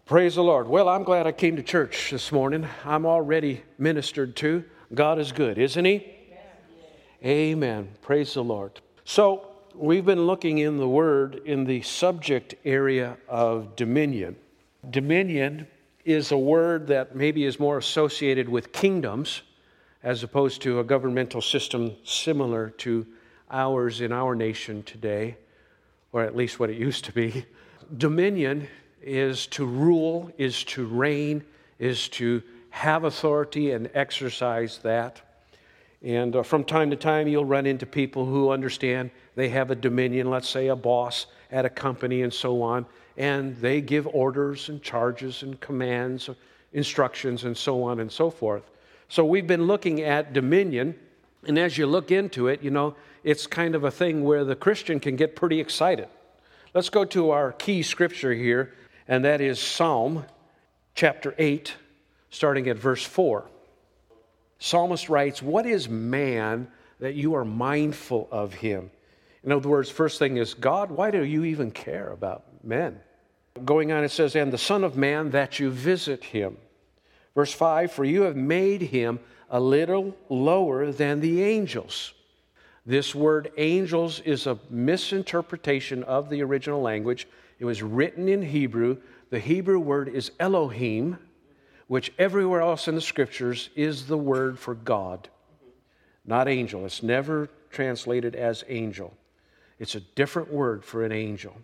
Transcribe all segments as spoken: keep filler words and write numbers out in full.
Praise the Lord. Well, I'm glad I came to church this morning. I'm already ministered to. God is good, isn't He? Amen. Amen. Praise the Lord. So, we've been looking in the Word in the subject area of dominion. Dominion is a word that maybe is more associated with kingdoms as opposed to a governmental system similar to ours in our nation today, or at least what it used to be. Dominion is to rule, is to reign, is to have authority and exercise that. And uh, from time to time, you'll run into people who understand they have a dominion, let's say a boss at a company and so on, and they give orders and charges and commands, instructions and so on and so forth. So we've been looking at dominion, and as you look into it, you know, it's kind of a thing where the Christian can get pretty excited. Let's go to our key scripture here, and that is Psalm chapter eight, starting at verse four. Psalmist writes, "What is man that you are mindful of him?" In other words, first thing is, God, why do you even care about men? Going on, it says, "And the Son of Man that you visit him." Verse five, "For you have made him a little lower than the angels." This word angels is a misinterpretation of the original language. It was written in Hebrew. The Hebrew word is Elohim, which everywhere else in the scriptures is the word for God, not angel. It's never translated as angel. It's a different word for an angel.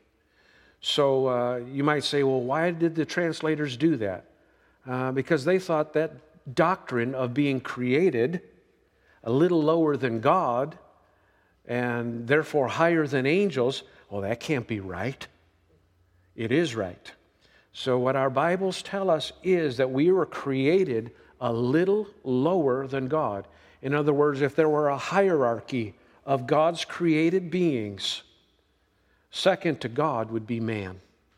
So uh, you might say, well, why did the translators do that? Uh, because they thought that doctrine of being created a little lower than God and therefore higher than angels, well, that can't be right. It is right. So what our Bibles tell us is that we were created a little lower than God. In other words, if there were a hierarchy of God's created beings, second to God would be man.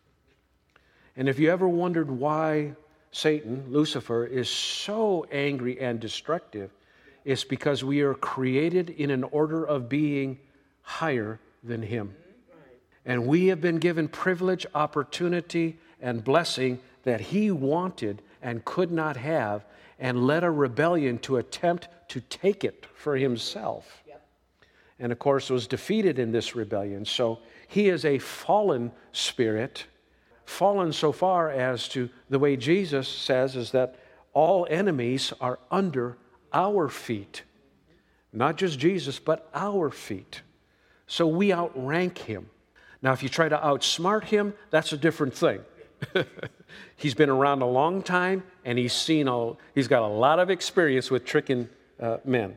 And if you ever wondered why Satan, Lucifer, is so angry and destructive, it's because we are created in an order of being higher than him. And we have been given privilege, opportunity, and blessing that he wanted and could not have, and led a rebellion to attempt to take it for himself. Yep. And of course was defeated in this rebellion. So he is a fallen spirit, fallen so far as to the way Jesus says is that all enemies are under our feet. Not just Jesus, but our feet. So we outrank him. Now, if you try to outsmart him, that's a different thing. He's been around a long time, and he's seen a, he's got a lot of experience with tricking uh, men.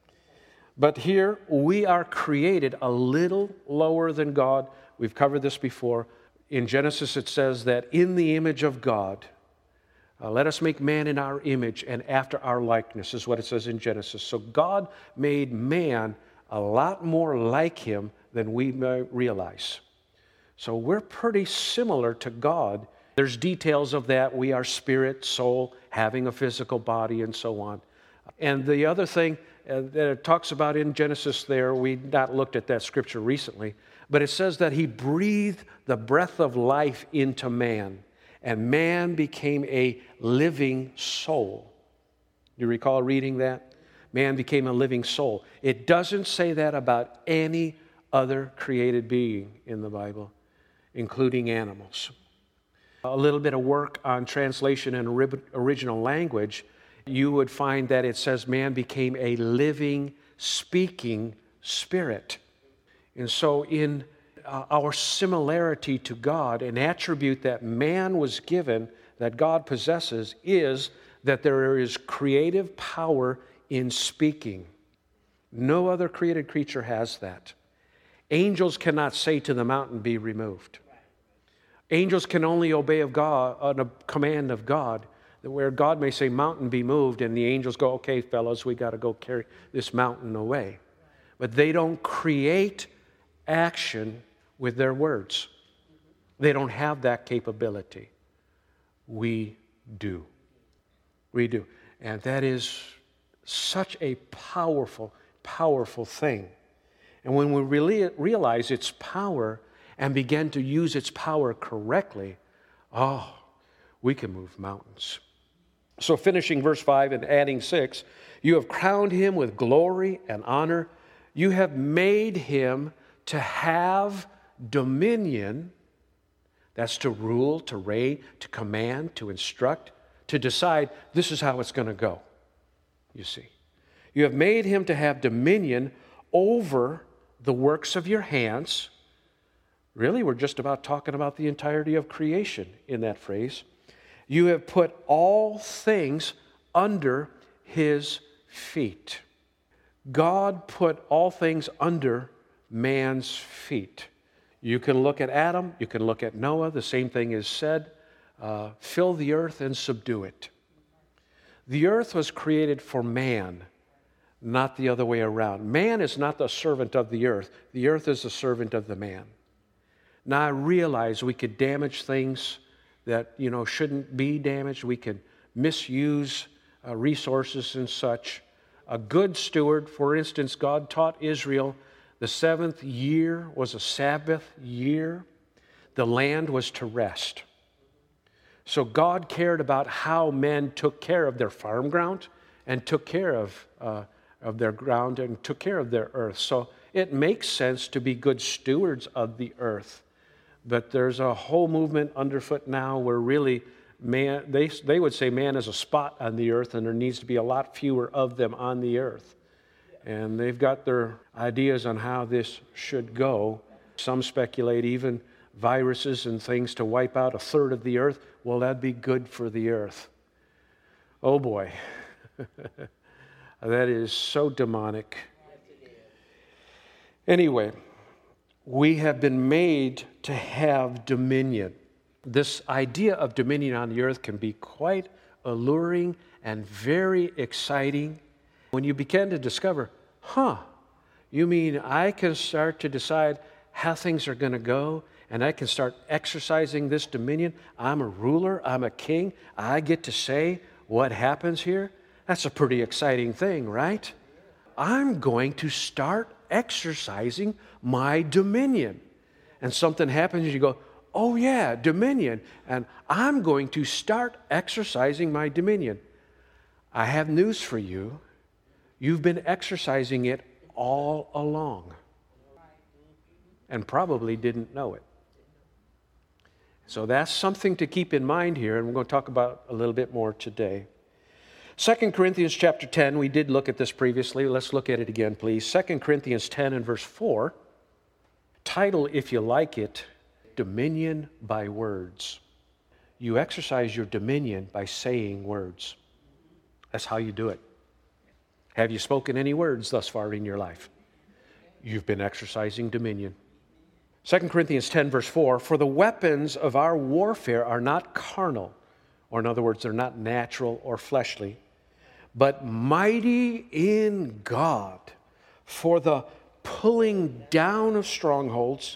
But here, we are created a little lower than God. We've covered this before. In Genesis, it says that in the image of God, uh, let us make man in our image and after our likeness, is what it says in Genesis. So God made man a lot more like him than we may realize. So we're pretty similar to God. There's details of that. We are spirit, soul, having a physical body, and so on. And the other thing uh, that it talks about in Genesis there, we've not looked at that scripture recently, but it says that he breathed the breath of life into man, and man became a living soul. You recall reading that? Man became a living soul. It doesn't say that about any other created being in the Bible, including animals. A little bit of work on translation in original language, you would find that it says man became a living, speaking spirit. And so in uh, our similarity to God, an attribute that man was given, that God possesses, is that there is creative power in speaking. No other created creature has that. Angels cannot say to the mountain, be removed. Angels can only obey of God, a command of God, where God may say, mountain be moved, and the angels go, okay, fellows, we got to go carry this mountain away. But they don't create action with their words. They don't have that capability. We do. We do. And that is such a powerful, powerful thing. And when we really realize its power and begin to use its power correctly, oh, we can move mountains. So finishing verse five and adding six, you have crowned him with glory and honor. You have made him to have dominion. That's to rule, to reign, to command, to instruct, to decide this is how it's going to go, you see. You have made him to have dominion over the works of your hands. Really, we're just about talking about the entirety of creation in that phrase. You have put all things under his feet. God put all things under man's feet. You can look at Adam, you can look at Noah, the same thing is said, uh, fill the earth and subdue it. The earth was created for man, not the other way around. Man is not the servant of the earth. The earth is the servant of the man. Now I realize we could damage things that, you know, shouldn't be damaged. We can misuse uh, resources and such. A good steward, for instance, God taught Israel the seventh year was a Sabbath year. The land was to rest. So God cared about how men took care of their farm ground and took care of, uh, of their ground and took care of their earth. So it makes sense to be good stewards of the earth. But there's a whole movement underfoot now where really man, they, they would say man is a spot on the earth and there needs to be a lot fewer of them on the earth. And they've got their ideas on how this should go. Some speculate even viruses and things to wipe out a third of the earth. Well, that'd be good for the earth. Oh boy. That is so demonic. Anyway, we have been made to have dominion. This idea of dominion on the earth can be quite alluring and very exciting. When you begin to discover, huh, you mean I can start to decide how things are going to go and I can start exercising this dominion? I'm a ruler, I'm a king, I get to say what happens here? That's a pretty exciting thing, right? I'm going to start exercising my dominion. And something happens and you go, oh yeah, dominion. And I'm going to start exercising my dominion. I have news for you. You've been exercising it all along and probably didn't know it. So that's something to keep in mind here, and we're going to talk about a little bit more today. Second Corinthians chapter ten, we did look at this previously. Let's look at it again, please. Second Corinthians ten and verse four. Title, if you like it, Dominion by Words. You exercise your dominion by saying words. That's how you do it. Have you spoken any words thus far in your life? You've been exercising dominion. Second Corinthians ten, verse four, for the weapons of our warfare are not carnal, or in other words, they're not natural or fleshly, but mighty in God for the pulling down of strongholds,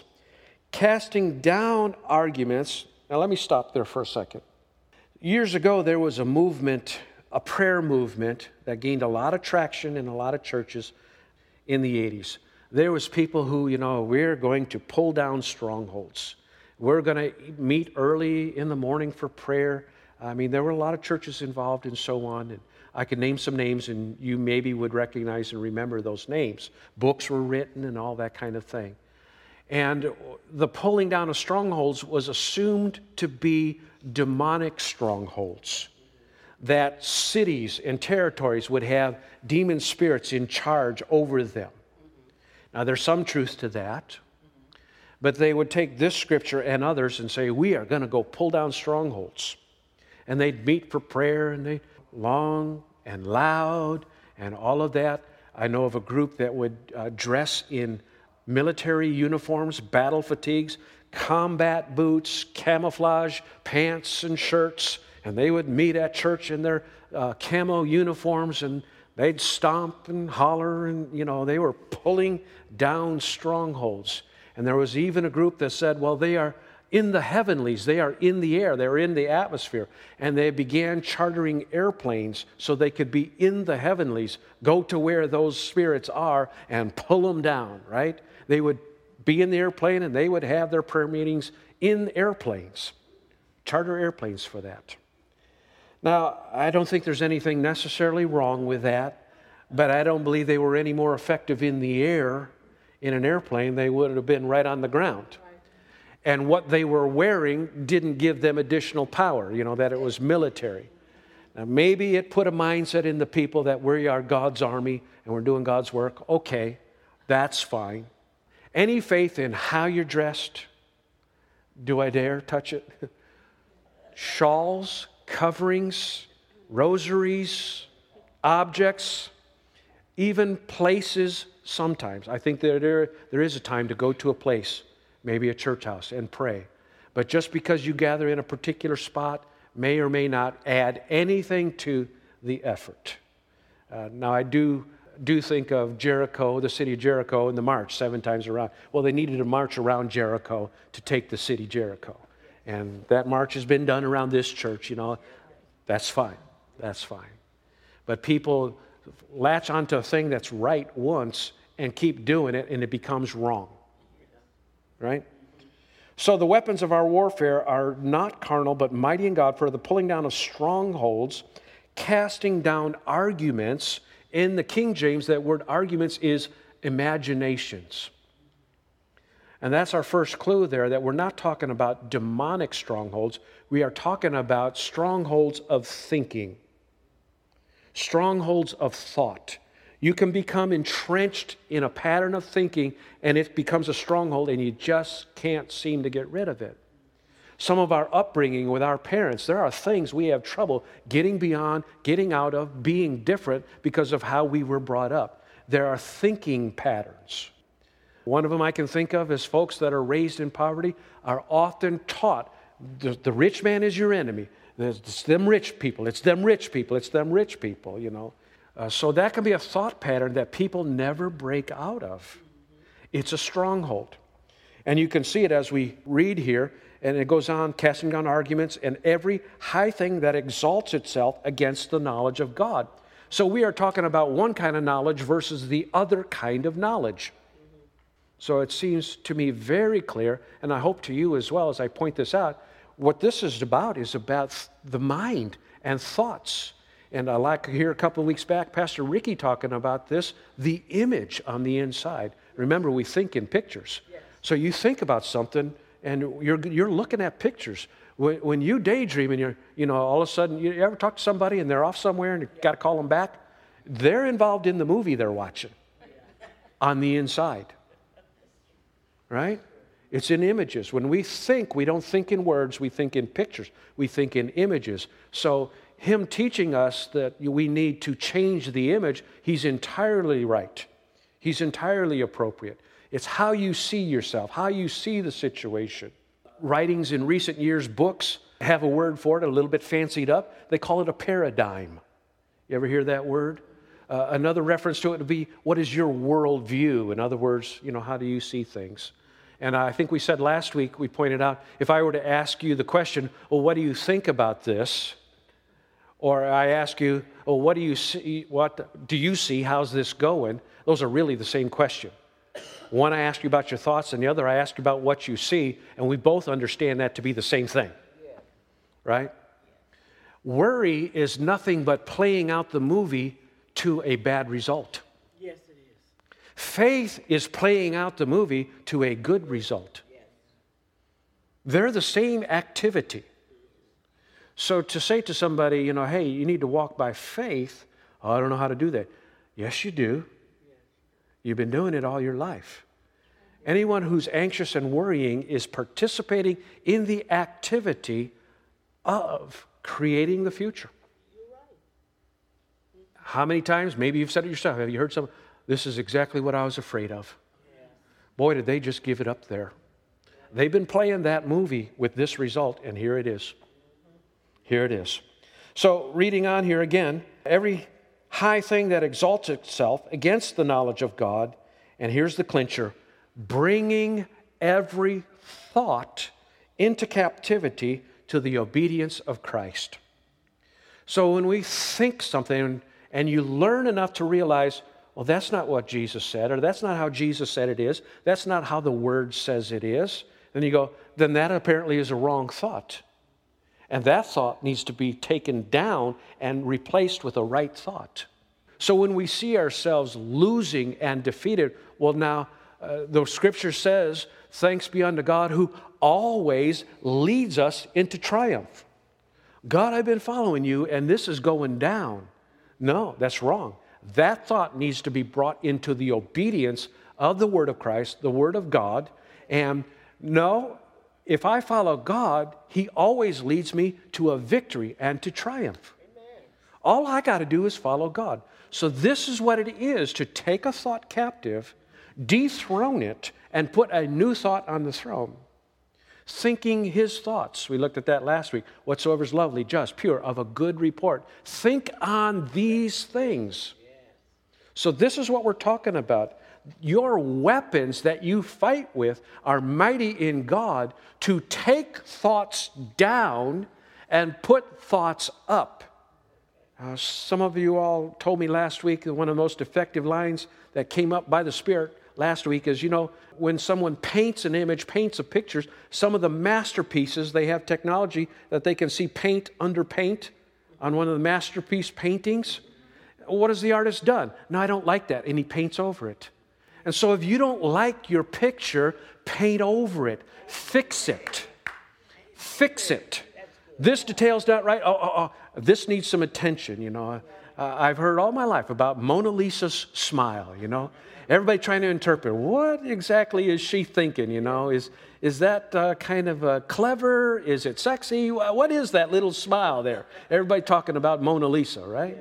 casting down arguments. Now let me stop there for a second. Years ago, there was a movement, a prayer movement that gained a lot of traction in a lot of churches in the eighties. There was people who, you know, we're going to pull down strongholds. We're going to meet early in the morning for prayer. I mean, there were a lot of churches involved and so on. And I could name some names and you maybe would recognize and remember those names. Books were written and all that kind of thing. And the pulling down of strongholds was assumed to be demonic strongholds. That cities and territories would have demon spirits in charge over them. Now, there's some truth to that, but they would take this scripture and others and say, we are going to go pull down strongholds. And they'd meet for prayer, and they long and loud and all of that. I know of a group that would uh, dress in military uniforms, battle fatigues, combat boots, camouflage pants and shirts, and they would meet at church in their uh, camo uniforms, and they'd stomp and holler, and, you know, they were pulling down strongholds. And there was even a group that said, well, they are in the heavenlies. They are in the air. They're in the atmosphere. And they began chartering airplanes so they could be in the heavenlies, go to where those spirits are and pull them down, right? They would be in the airplane and they would have their prayer meetings in airplanes. charter airplanes for that. Now, I don't think there's anything necessarily wrong with that, but I don't believe they were any more effective in the air in an airplane than they would have been right on the ground. And what they were wearing didn't give them additional power, you know, that it was military. Now, maybe it put a mindset in the people that we are God's army and we're doing God's work. Okay, that's fine. Any faith in how you're dressed, do I dare touch it? Shawls, coverings, rosaries, objects, even places sometimes. I think that there, there is a time to go to a place, maybe a church house, and pray. But just because you gather in a particular spot may or may not add anything to the effort. Uh, now, I do, do think of Jericho, the city of Jericho, and the march seven times around. Well, they needed to march around Jericho to take the city Jericho. And that march has been done around this church, you know. That's fine. That's fine. But people latch onto a thing that's right once and keep doing it, and it becomes wrong. Right? So the weapons of our warfare are not carnal, but mighty in God for the pulling down of strongholds, casting down arguments. In the King James, that word arguments is imaginations. And that's our first clue there, that we're not talking about demonic strongholds. We are talking about strongholds of thinking, strongholds of thought. You can become entrenched in a pattern of thinking, and it becomes a stronghold, and you just can't seem to get rid of it. Some of our upbringing with our parents, there are things we have trouble getting beyond, getting out of, being different because of how we were brought up. There are thinking patterns. One of them I can think of is folks that are raised in poverty are often taught the, the rich man is your enemy. It's them rich people. It's them rich people. It's them rich people, you know. Uh, so that can be a thought pattern that people never break out of. It's a stronghold. And you can see it as we read here, and it goes on, casting down arguments and every high thing that exalts itself against the knowledge of God. So we are talking about one kind of knowledge versus the other kind of knowledge. So it seems to me very clear, and I hope to you as well as I point this out, what this is about is about the mind and thoughts. And I like to hear a couple of weeks back, Pastor Ricky talking about this, the image on the inside. Remember, we think in pictures. Yes. So you think about something, and you're you're looking at pictures. When, when you daydream, and you're, you know, all of a sudden, you ever talk to somebody and they're off somewhere and you got to call them back? They're involved in the movie they're watching on the inside. Right? It's in images. When we think, we don't think in words, we think in pictures. We think in images. So him teaching us that we need to change the image, he's entirely right. He's entirely appropriate. It's how you see yourself, how you see the situation. Writings in recent years, books, have a word for it, a little bit fancied up. They call it a paradigm. You ever hear that word? Uh, another reference to it would be, what is your worldview? In other words, you know, how do you see things? And I think we said last week, we pointed out, if I were to ask you the question, well, what do you think about this? Or I ask you, well, what do you see, what do you see, how's this going? Those are really the same question. One, I ask you about your thoughts, and the other, I ask you about what you see, and we both understand that to be the same thing. Right? Worry is nothing but playing out the movie to a bad result. Yes, it is. Faith is playing out the movie to a good result. Yes. They're the same activity. So to say to somebody, you know, hey, you need to walk by faith, oh, I don't know how to do that. Yes, you do. Yes. You've been doing it all your life. Anyone who's anxious and worrying is participating in the activity of creating the future. How many times, maybe you've said it yourself, have you heard some, this is exactly what I was afraid of. Yeah. Boy, did they just give it up there. Yeah. They've been playing that movie with this result, and here it is. Mm-hmm. Here it is. So, reading on here again, every high thing that exalts itself against the knowledge of God, and here's the clincher, bringing every thought into captivity to the obedience of Christ. So when we think something, and you learn enough to realize, well, that's not what Jesus said, or that's not how Jesus said it is, that's not how the Word says it is, then you go, then that apparently is a wrong thought. And that thought needs to be taken down and replaced with a right thought. So when we see ourselves losing and defeated, well, now uh, the scripture says, thanks be unto God who always leads us into triumph. God, I've been following you, and this is going down. No, that's wrong. That thought needs to be brought into the obedience of the Word of Christ, the Word of God. And no, if I follow God, He always leads me to a victory and to triumph. Amen. All I got to do is follow God. So this is what it is to take a thought captive, dethrone it, and put a new thought on the throne. Thinking His thoughts. We looked at that last week. Whatsoever is lovely, just, pure, of a good report. Think on these things. So this is what we're talking about. Your weapons that you fight with are mighty in God to take thoughts down and put thoughts up. Uh, some of you all told me last week that one of the most effective lines that came up by the Spirit last week is, you know, when someone paints an image, paints a picture, some of the masterpieces, they have technology that they can see paint under paint on one of the masterpiece paintings. What has the artist done? No, I don't like that. And he paints over it. And so if you don't like your picture, paint over it. Fix it. Fix it. This detail's not right. Oh, oh, oh. This needs some attention, you know. Uh, I've heard all my life about Mona Lisa's smile, you know. Everybody trying to interpret, what exactly is she thinking, you know? Is, is that uh, kind of uh, clever? Is it sexy? What is that little smile there? Everybody talking about Mona Lisa, right?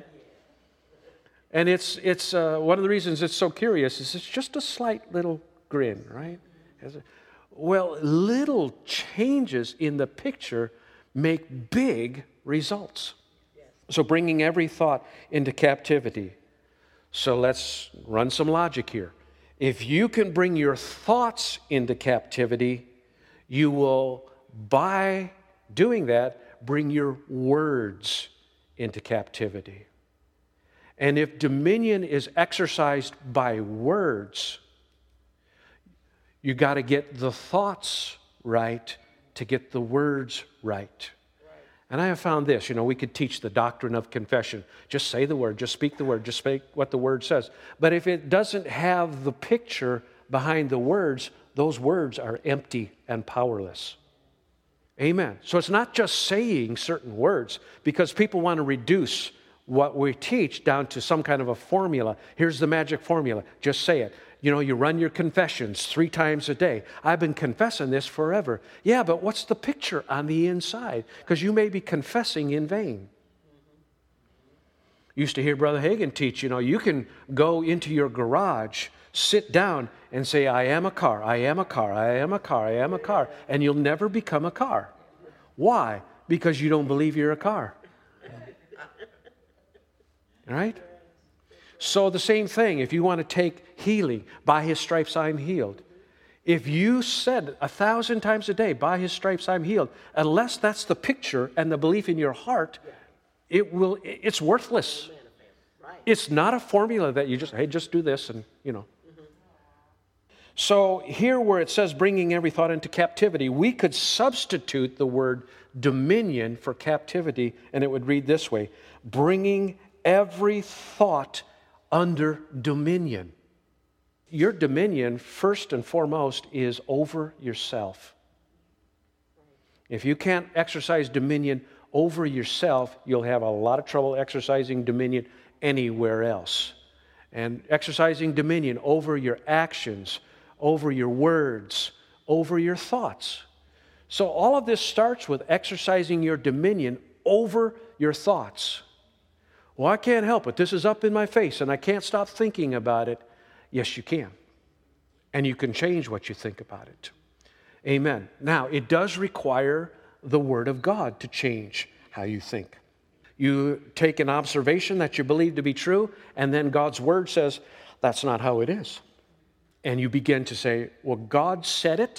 And it's, it's uh, one of the reasons it's so curious is it's just a slight little grin, right? Well, little changes in the picture make big results. So bringing every thought into captivity. So let's run some logic here. If you can bring your thoughts into captivity, you will, by doing that, bring your words into captivity. And if dominion is exercised by words, you got to get the thoughts right to get the words right. And I have found this, you know, we could teach the doctrine of confession. Just say the word, just speak the word, just speak what the word says. But if it doesn't have the picture behind the words, those words are empty and powerless. Amen. So it's not just saying certain words, because people want to reduce what we teach down to some kind of a formula. Here's the magic formula. Just say it. You know, you run your confessions three times a day. I've been confessing this forever. Yeah, but what's the picture on the inside? Because you may be confessing in vain. Used to hear Brother Hagin teach, you know, you can go into your garage, sit down and say, I am a car, I am a car, I am a car, I am a car. And you'll never become a car. Why? Because you don't believe you're a car. All right? So the same thing, if you want to take healing, by His stripes I'm healed. If you said a thousand times a day, by His stripes I'm healed, unless that's the picture and the belief in your heart, it will, it's worthless. It's not a formula that you just, hey, just do this and, you know. So here where it says bringing every thought into captivity, we could substitute the word dominion for captivity, and it would read this way, bringing every thought under dominion. Your dominion, first and foremost, is over yourself. If you can't exercise dominion over yourself, you'll have a lot of trouble exercising dominion anywhere else. And exercising dominion over your actions, over your words, over your thoughts. So all of this starts with exercising your dominion over your thoughts. Well, I can't help it. This is up in my face, and I can't stop thinking about it. Yes, you can. And you can change what you think about it. Amen. Now, it does require the Word of God to change how you think. You take an observation that you believe to be true, and then God's Word says, that's not how it is. And you begin to say, well, God said it.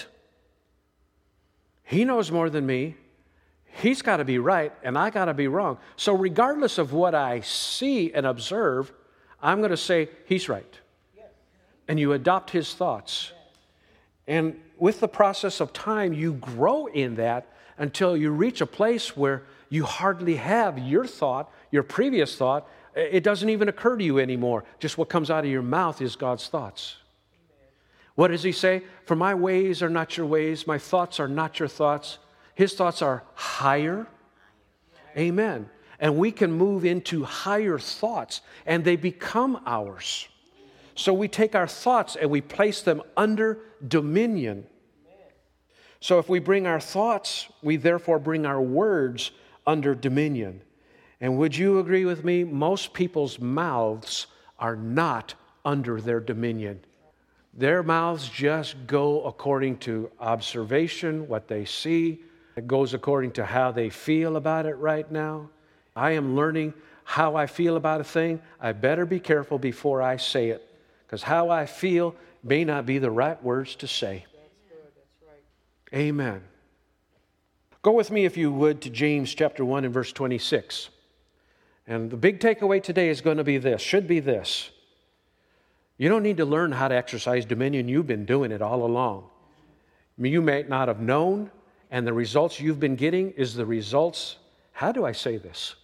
He knows more than me. He's got to be right, and I got to be wrong. So regardless of what I see and observe, I'm going to say, He's right. And you adopt His thoughts. And with the process of time, you grow in that. until you reach a place where you hardly have your thought, your previous thought. It doesn't even occur to you anymore. Just what comes out of your mouth is God's thoughts. What does he say? For my ways are not your ways. My thoughts are not your thoughts. His thoughts are higher. Amen. And we can move into higher thoughts, and they become ours. So we take our thoughts and we place them under dominion. So if we bring our thoughts, we therefore bring our words under dominion. And would you agree with me? Most people's mouths are not under their dominion. Their mouths just go according to observation, what they see. It goes according to how they feel about it right now. I am learning how I feel about a thing. I better be careful before I say it, because how I feel may not be the right words to say. That's good. That's right. Amen. Go with me, if you would, to James chapter one and verse twenty-six. And the big takeaway today is going to be this, should be this. You don't need to learn how to exercise dominion. You've been doing it all along. You may not have known, and the results you've been getting is the results, how do I say this?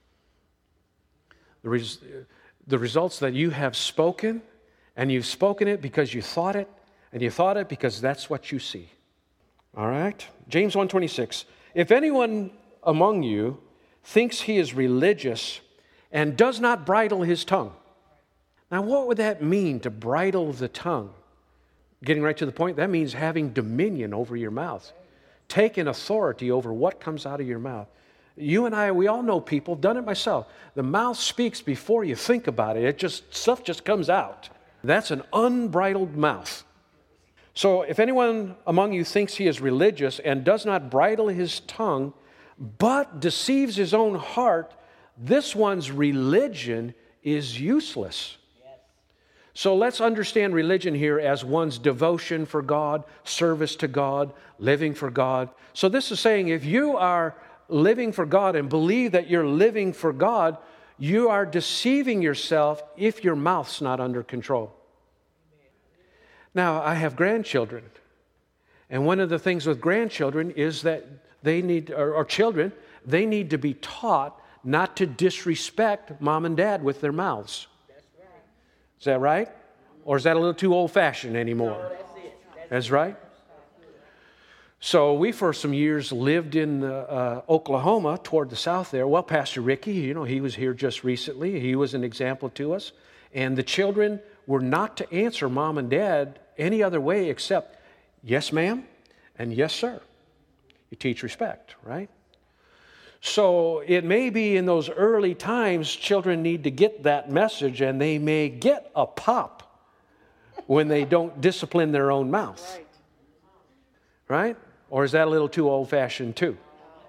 The, res, the results that you have spoken, and you've spoken it because you thought it, and you thought it because that's what you see. All right? James one twenty-six. If anyone among you thinks he is religious and does not bridle his tongue. Now, what would that mean, to bridle the tongue? Getting right to the point, that means having dominion over your mouth. Taking authority over what comes out of your mouth. You and I, we all know people, done it myself. The mouth speaks before you think about it. It just, stuff just comes out. That's an unbridled mouth. So if anyone among you thinks he is religious and does not bridle his tongue, but deceives his own heart, this one's religion is useless. Yes. So let's understand religion here as one's devotion for God, service to God, living for God. So this is saying if you are living for God and believe that you're living for God, you are deceiving yourself if your mouth's not under control. Now, I have grandchildren, and one of the things with grandchildren is that they need, or, or children, they need to be taught not to disrespect mom and dad with their mouths. That's right. Is that right? Or is that a little too old-fashioned anymore? No, that's it. That's, that's right. So we, for some years, lived in uh, Oklahoma, toward the south there. Well, Pastor Ricky, you know, he was here just recently. He was an example to us. And the children were not to answer mom and dad any other way except, yes, ma'am, and yes, sir. You teach respect, right? So it may be in those early times, children need to get that message, and they may get a pop when they don't discipline their own mouth. Right? Right? Or is that a little too old-fashioned too?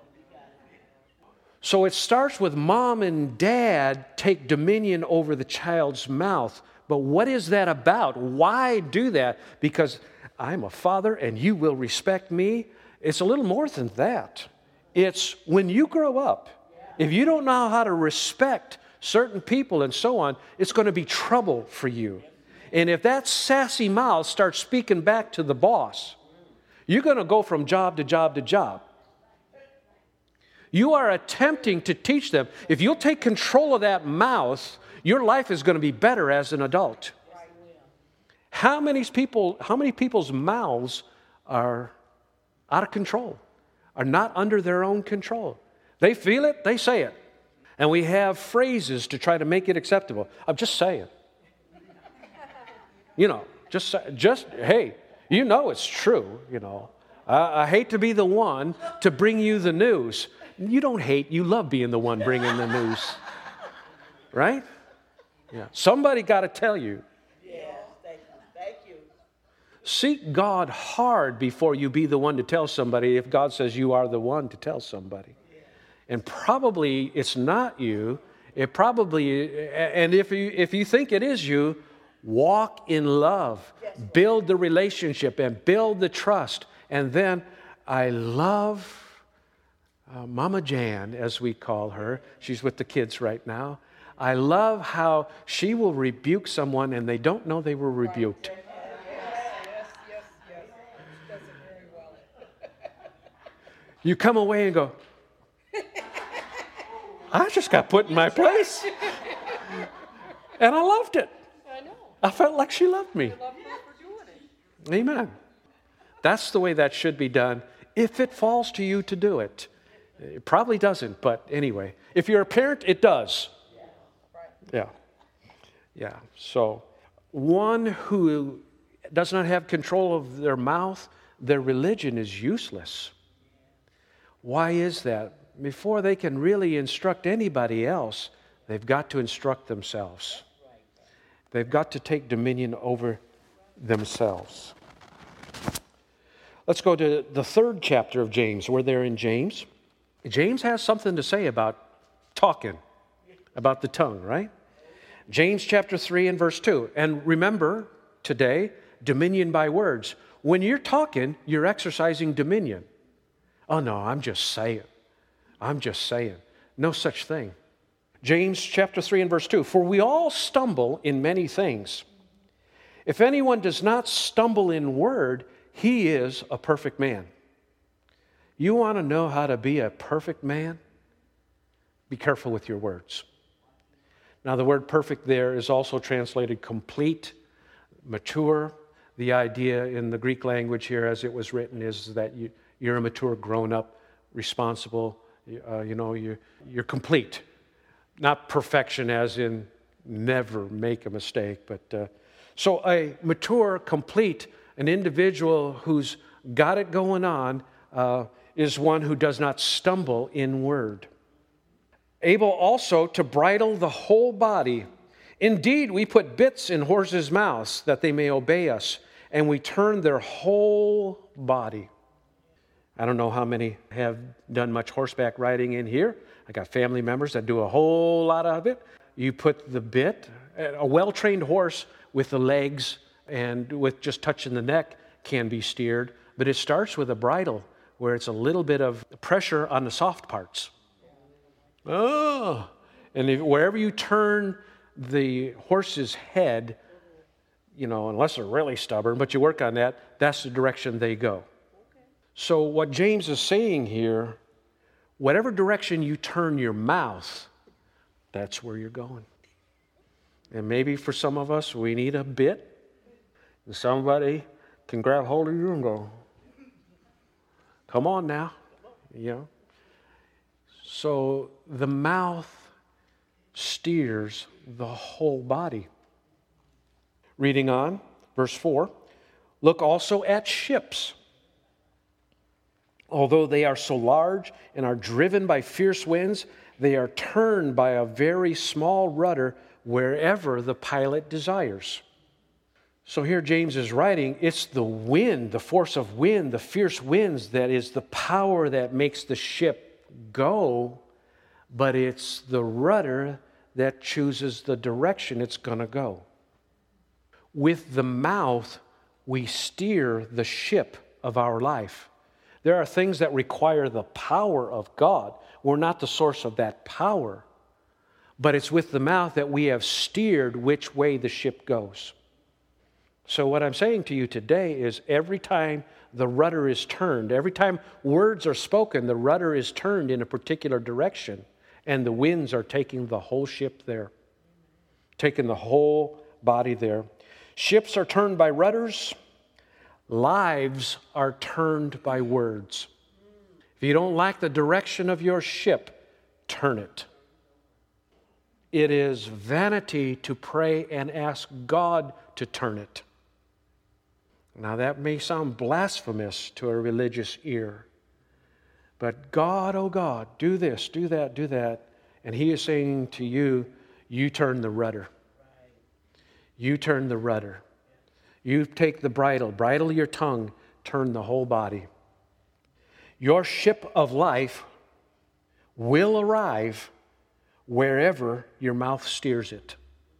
So it starts with mom and dad take dominion over the child's mouth. But what is that about? Why do that? Because I'm a father and you will respect me. It's a little more than that. It's when you grow up, if you don't know how to respect certain people and so on, it's going to be trouble for you. And if that sassy mouth starts speaking back to the boss, you're going to go from job to job to job. You are attempting to teach them. If you'll take control of that mouth, your life is going to be better as an adult. How many people, how many people's mouths are out of control, are not under their own control? They feel it, they say it. And we have phrases to try to make it acceptable. I'm just saying. You know, just, just hey, you know it's true, you know. I, I hate to be the one to bring you the news. You don't hate, you love being the one bringing the news. Right? Yeah. Somebody got to tell you. Yes, thank you. Thank you. Seek God hard before you be the one to tell somebody if God says you are the one to tell somebody. Yeah. And probably it's not you. It probably, and if you, if you think it is you, walk in love. Yes. Build the relationship and build the trust. And then I love uh, Mama Jan, as we call her. She's with the kids right now. I love how she will rebuke someone and they don't know they were rebuked. Yes, yes, yes, yes. She does it very well. You come away and go, I just got put in my place. And I loved it. I know. I felt like she loved me. I love her for doing it. Amen. That's the way that should be done if it falls to you to do it. It probably doesn't, but anyway. If you're a parent, it does. Yeah, right. Yeah. Yeah. So one who does not have control of their mouth, their religion is useless. Why is that? Before they can really instruct anybody else, they've got to instruct themselves. They've got to take dominion over themselves. Let's go to the third chapter of James. We're there in James. James has something to say about talking, about the tongue, right? James chapter three and verse two. And remember today, dominion by words. When you're talking, you're exercising dominion. Oh no, I'm just saying. I'm just saying. No such thing. James chapter three and verse two. For we all stumble in many things. If anyone does not stumble in word, he is a perfect man. You want to know how to be a perfect man? Be careful with your words. Now, the word perfect there is also translated complete, mature. The idea in the Greek language here as it was written is that you, you're a mature, grown-up, responsible, uh, you know, you, you're complete. Not perfection as in never make a mistake, but uh, so a mature, complete, an individual who's got it going on uh, is one who does not stumble in word. Able also to bridle the whole body. Indeed, we put bits in horses' mouths that they may obey us, and we turn their whole body. I don't know how many have done much horseback riding in here. I got family members that do a whole lot of it. You put the bit, a well-trained horse with the legs and with just touching the neck can be steered, but it starts with a bridle where it's a little bit of pressure on the soft parts. Oh, and if, wherever you turn the horse's head, you know, unless they're really stubborn, but you work on that, that's the direction they go. So what James is saying here, whatever direction you turn your mouth, that's where you're going. And maybe for some of us, we need a bit. And somebody can grab hold of you and go, come on now, you know. So the mouth steers the whole body. Reading on, verse four, look also at ships. Although they are so large and are driven by fierce winds, they are turned by a very small rudder wherever the pilot desires. So here James is writing, it's the wind, the force of wind, the fierce winds that is the power that makes the ship go, but it's the rudder that chooses the direction it's going to go. With the mouth, we steer the ship of our life. There are things that require the power of God. We're not the source of that power, but it's with the mouth that we have steered which way the ship goes. So what I'm saying to you today is every time the rudder is turned, every time words are spoken, the rudder is turned in a particular direction, and the winds are taking the whole ship there, taking the whole body there. Ships are turned by rudders. Lives are turned by words. If you don't like the direction of your ship, turn it. It is vanity to pray and ask God to turn it. Now that may sound blasphemous to a religious ear, but God, oh God, do this, do that, do that. And He is saying to you, you turn the rudder. You turn the rudder. You take the bridle, bridle your tongue, turn the whole body. Your ship of life will arrive wherever your mouth steers it.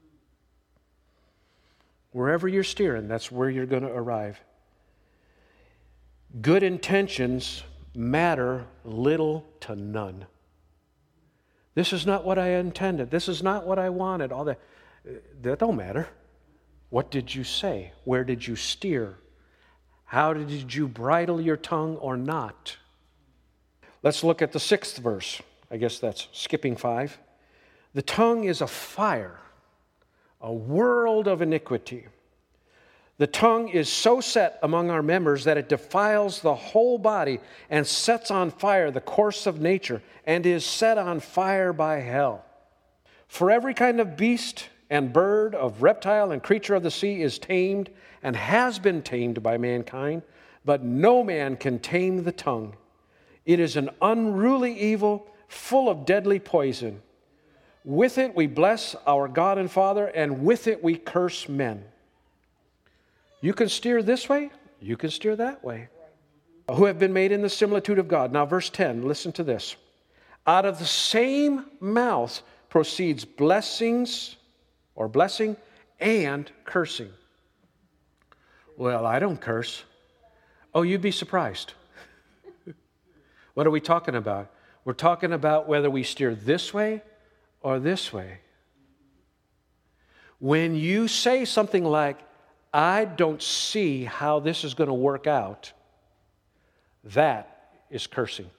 Wherever you're steering, that's where you're going to arrive. Good intentions matter little to none. This is not what I intended. This is not what I wanted. All that, that don't matter. What did you say? Where did you steer? How did you bridle your tongue or not? Let's look at the sixth verse. I guess that's skipping five. The tongue is a fire, a world of iniquity. The tongue is so set among our members that it defiles the whole body and sets on fire the course of nature and is set on fire by hell. For every kind of beast and bird, of reptile and creature of the sea is tamed and has been tamed by mankind, but no man can tame the tongue. It is an unruly evil, full of deadly poison. With it we bless our God and Father, and with it we curse men. You can steer this way, you can steer that way. Who have been made in the similitude of God. Now, verse ten, listen to this. Out of the same mouth proceeds blessings, or blessing, and cursing. Well, I don't curse. Oh, you'd be surprised. What are we talking about? We're talking about whether we steer this way or this way. When you say something like, I don't see how this is going to work out, that is cursing.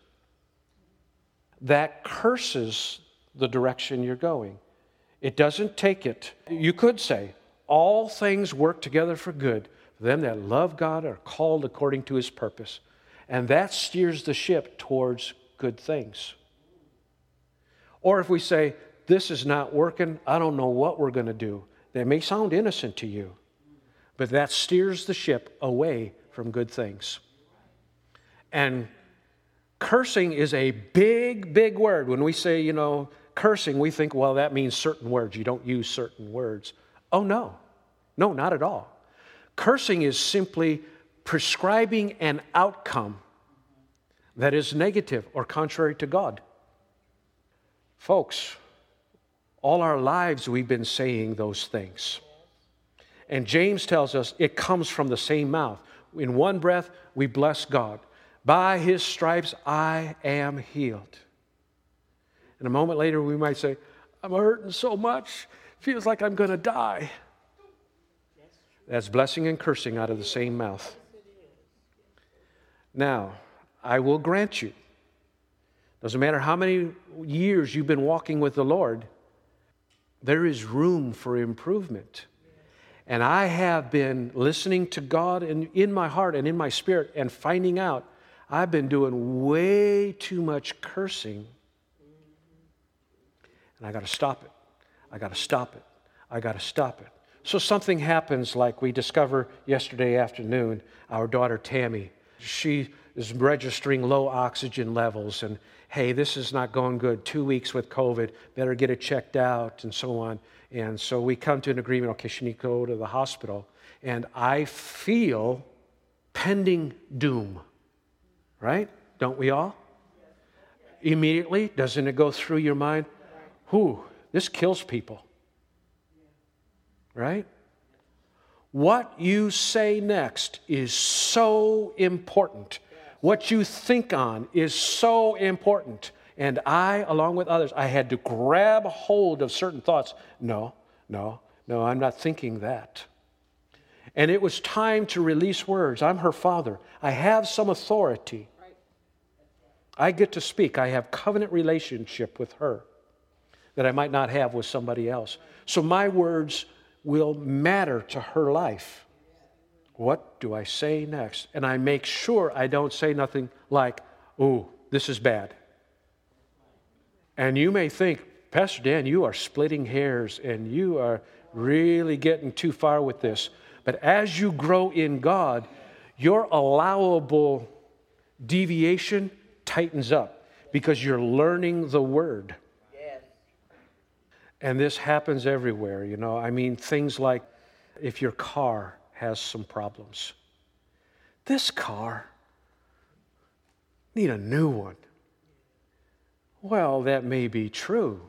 That curses the direction you're going. It doesn't take it. You could say, all things work together for good for them that love God are called according to His purpose. And that steers the ship towards good things. Or if we say, this is not working, I don't know what we're going to do. That may sound innocent to you, but that steers the ship away from good things. And cursing is a big, big word. When we say, you know, cursing, we think, well, that means certain words. You don't use certain words. Oh, no. No, not at all. Cursing is simply prescribing an outcome that is negative or contrary to God. Folks, all our lives we've been saying those things. And James tells us it comes from the same mouth. In one breath, we bless God. By His stripes, I am healed. And a moment later, we might say, I'm hurting so much, feels like I'm going to die. That's blessing and cursing out of the same mouth. Now, I will grant you, doesn't matter how many years you've been walking with the Lord, there is room for improvement. And I have been listening to God in, in my heart and in my spirit and finding out I've been doing way too much cursing. And I got to stop it. I got to stop it. I got to stop it. So something happens like we discover yesterday afternoon, our daughter Tammy, she is registering low oxygen levels and, hey, this is not going good. Two weeks with COVID, better get it checked out and so on. And so we come to an agreement, okay, she needs to go to the hospital. And I feel pending doom, right? Don't we all? Immediately, doesn't it go through your mind? Whew, this kills people, right? What you say next is so important. What you think on is so important. And I, along with others, I had to grab hold of certain thoughts. No, no, no, I'm not thinking that. And it was time to release words. I'm her father. I have some authority. I get to speak. I have covenant relationship with her that I might not have with somebody else. So my words will matter to her life. What do I say next? And I make sure I don't say nothing like, oh, this is bad. And you may think, Pastor Dan, you are splitting hairs and you are really getting too far with this. But as you grow in God, your allowable deviation tightens up because you're learning the Word. Yes. And this happens everywhere, you know. I mean, things like if your car has some problems. This car need a new one. Well, that may be true,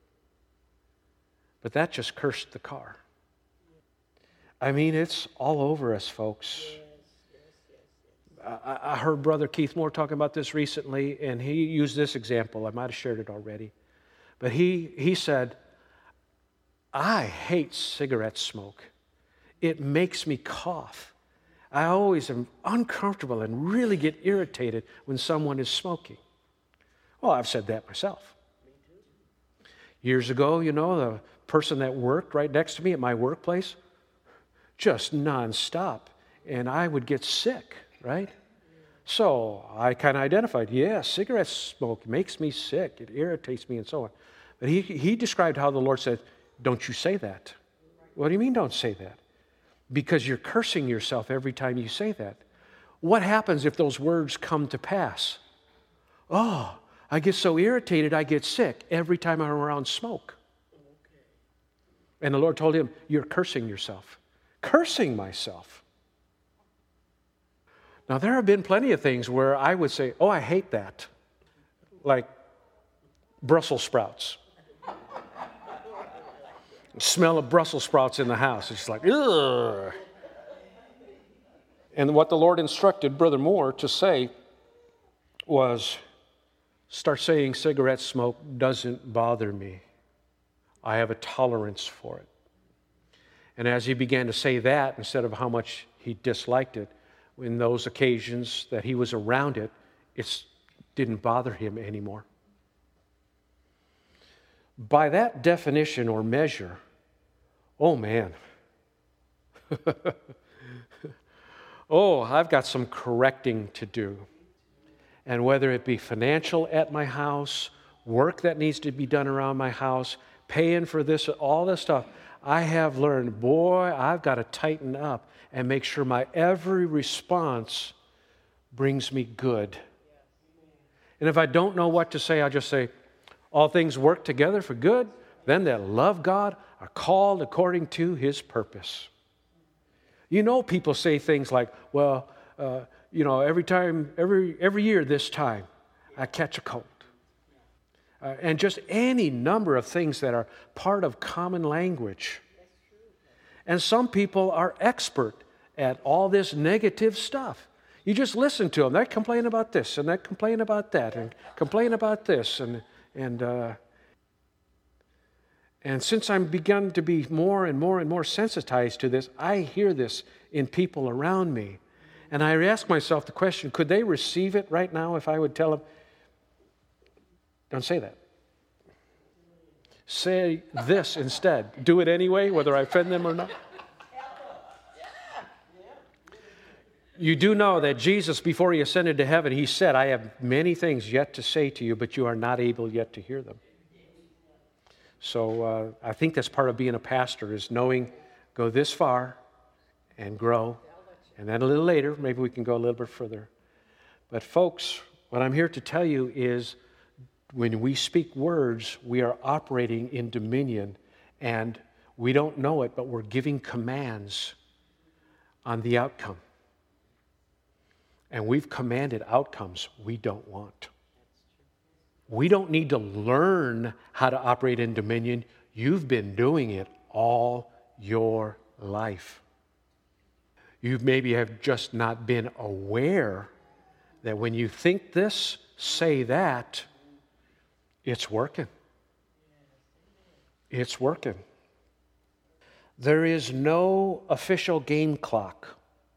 but that just cursed the car. I mean, it's all over us, folks. Yes, yes, yes, yes. I, I heard Brother Keith Moore talking about this recently, and he used this example. I might have shared it already. But he, he said, I hate cigarette smoke. It makes me cough. I always am uncomfortable and really get irritated when someone is smoking. Well, I've said that myself. Years ago, you know, the person that worked right next to me at my workplace, just nonstop, and I would get sick, right? So I kind of identified, yeah, cigarette smoke makes me sick. It irritates me and so on. But he, he described how the Lord said, don't you say that. What do you mean don't say that? Because you're cursing yourself every time you say that. What happens if those words come to pass? Oh, I get so irritated, I get sick every time I'm around smoke. And the Lord told him, you're cursing yourself. Cursing myself. Now, there have been plenty of things where I would say, oh, I hate that. Like Brussels sprouts. Smell of Brussels sprouts in the house. It's like, ugh. And what the Lord instructed Brother Moore to say was, start saying cigarette smoke doesn't bother me. I have a tolerance for it. And as he began to say that, instead of how much he disliked it, in those occasions that he was around it, it didn't bother him anymore. By that definition or measure, oh man, oh, I've got some correcting to do. And whether it be financial at my house, work that needs to be done around my house, paying for this, all this stuff, I have learned, boy, I've got to tighten up and make sure my every response brings me good. And if I don't know what to say, I'll just say, all things work together for good. Them that love God are called according to His purpose. You know, people say things like, well, uh, you know, every time, every every year this time, I catch a cold. Uh, and just any number of things that are part of common language. And some people are expert at all this negative stuff. You just listen to them. They complain about this, and they complain about that, and complain about this. And and uh, and since I've begun to be more and more and more sensitized to this, I hear this in people around me. And I ask myself the question, could they receive it right now if I would tell them, don't say that. Say this instead. Do it anyway, whether I offend them or not. You do know that Jesus, before He ascended to heaven, He said, I have many things yet to say to you, but you are not able yet to hear them. So uh, I think that's part of being a pastor, is knowing, go this far and grow. And then a little later, maybe we can go a little bit further. But folks, what I'm here to tell you is, when we speak words, we are operating in dominion, and we don't know it, but we're giving commands on the outcome. And we've commanded outcomes we don't want. We don't need to learn how to operate in dominion. You've been doing it all your life. You maybe have just not been aware that when you think this, say that, it's working. It's working. There is no official game clock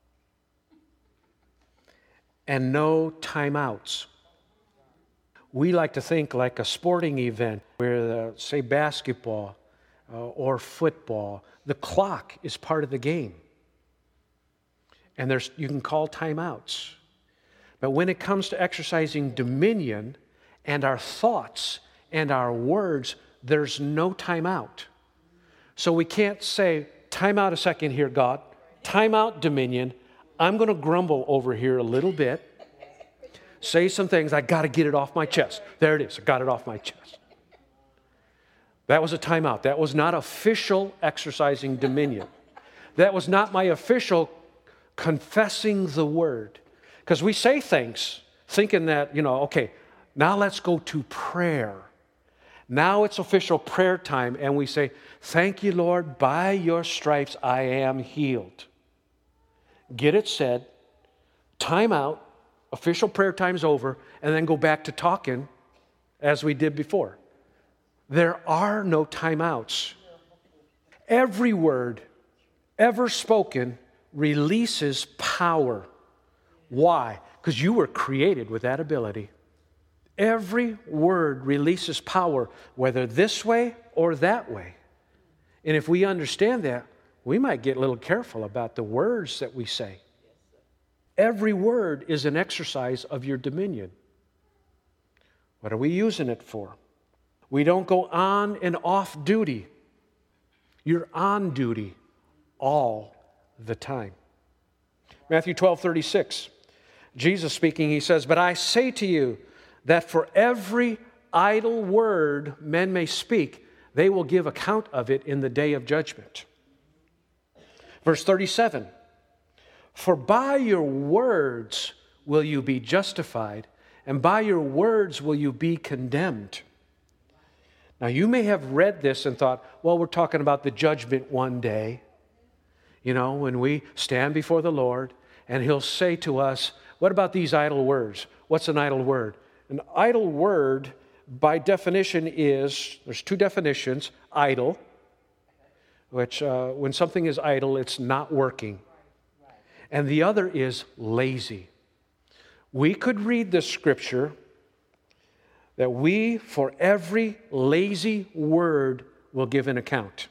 and no timeouts. We like to think like a sporting event where, the, say, basketball uh, or football, the clock is part of the game. And there's you can call timeouts. But when it comes to exercising dominion and our thoughts and our words, there's no timeout. So we can't say, time out a second here, God. Time out, dominion. I'm going to grumble over here a little bit. Say some things. I got to get it off my chest. There it is. I got it off my chest. That was a timeout. That was not official exercising dominion. That was not my official confessing the word. Because we say things thinking that, you know, okay, now let's go to prayer. Now it's official prayer time, and we say, thank you, Lord, by your stripes I am healed. Get it said, time out, official prayer time's over, and then go back to talking as we did before. There are no timeouts. Every word ever spoken releases power. Why? Because you were created with that ability. Every word releases power, whether this way or that way. And if we understand that, we might get a little careful about the words that we say. Every word is an exercise of your dominion. What are we using it for? We don't go on and off duty. You're on duty all the time. Matthew twelve thirty-six, Jesus speaking, he says, "But I say to you that for every idle word men may speak, they will give account of it in the day of judgment." Verse thirty-seven, "For by your words will you be justified, and by your words will you be condemned." Now, you may have read this and thought, well, we're talking about the judgment one day. You know, when we stand before the Lord, and He'll say to us, what about these idle words? What's an idle word? An idle word, by definition, is, there's two definitions, idle, which uh, when something is idle, it's not working. And the other is lazy. We could read this scripture that we, for every lazy word, will give an account.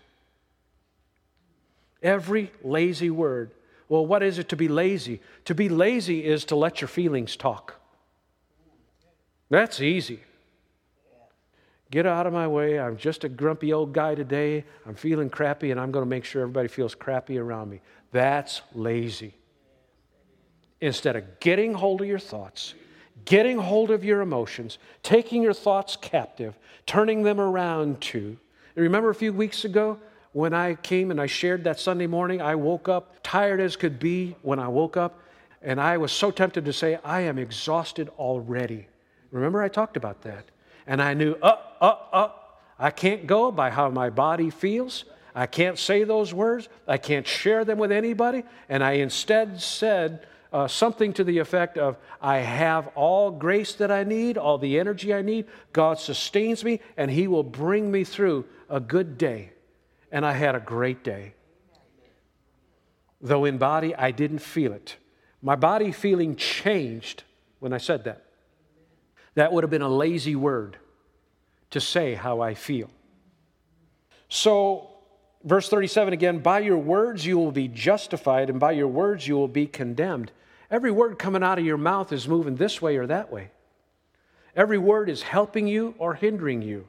Every lazy word. Well, what is it to be lazy? To be lazy is to let your feelings talk. That's easy. Get out of my way. I'm just a grumpy old guy today. I'm feeling crappy, and I'm going to make sure everybody feels crappy around me. That's lazy. Instead of getting hold of your thoughts, getting hold of your emotions, taking your thoughts captive, turning them around to. Remember a few weeks ago when I came and I shared that Sunday morning, I woke up tired as could be when I woke up, and I was so tempted to say, I am exhausted already. Remember I talked about that? And I knew, uh, uh, uh, I can't go by how my body feels. I can't say those words. I can't share them with anybody. And I instead said, Uh, something to the effect of, I have all grace that I need, all the energy I need. God sustains me, and He will bring me through a good day. And I had a great day. Though in body, I didn't feel it. My body feeling changed when I said that. That would have been a lazy word to say how I feel. So, verse thirty-seven again, by your words you will be justified, and by your words you will be condemned. Every word coming out of your mouth is moving this way or that way. Every word is helping you or hindering you.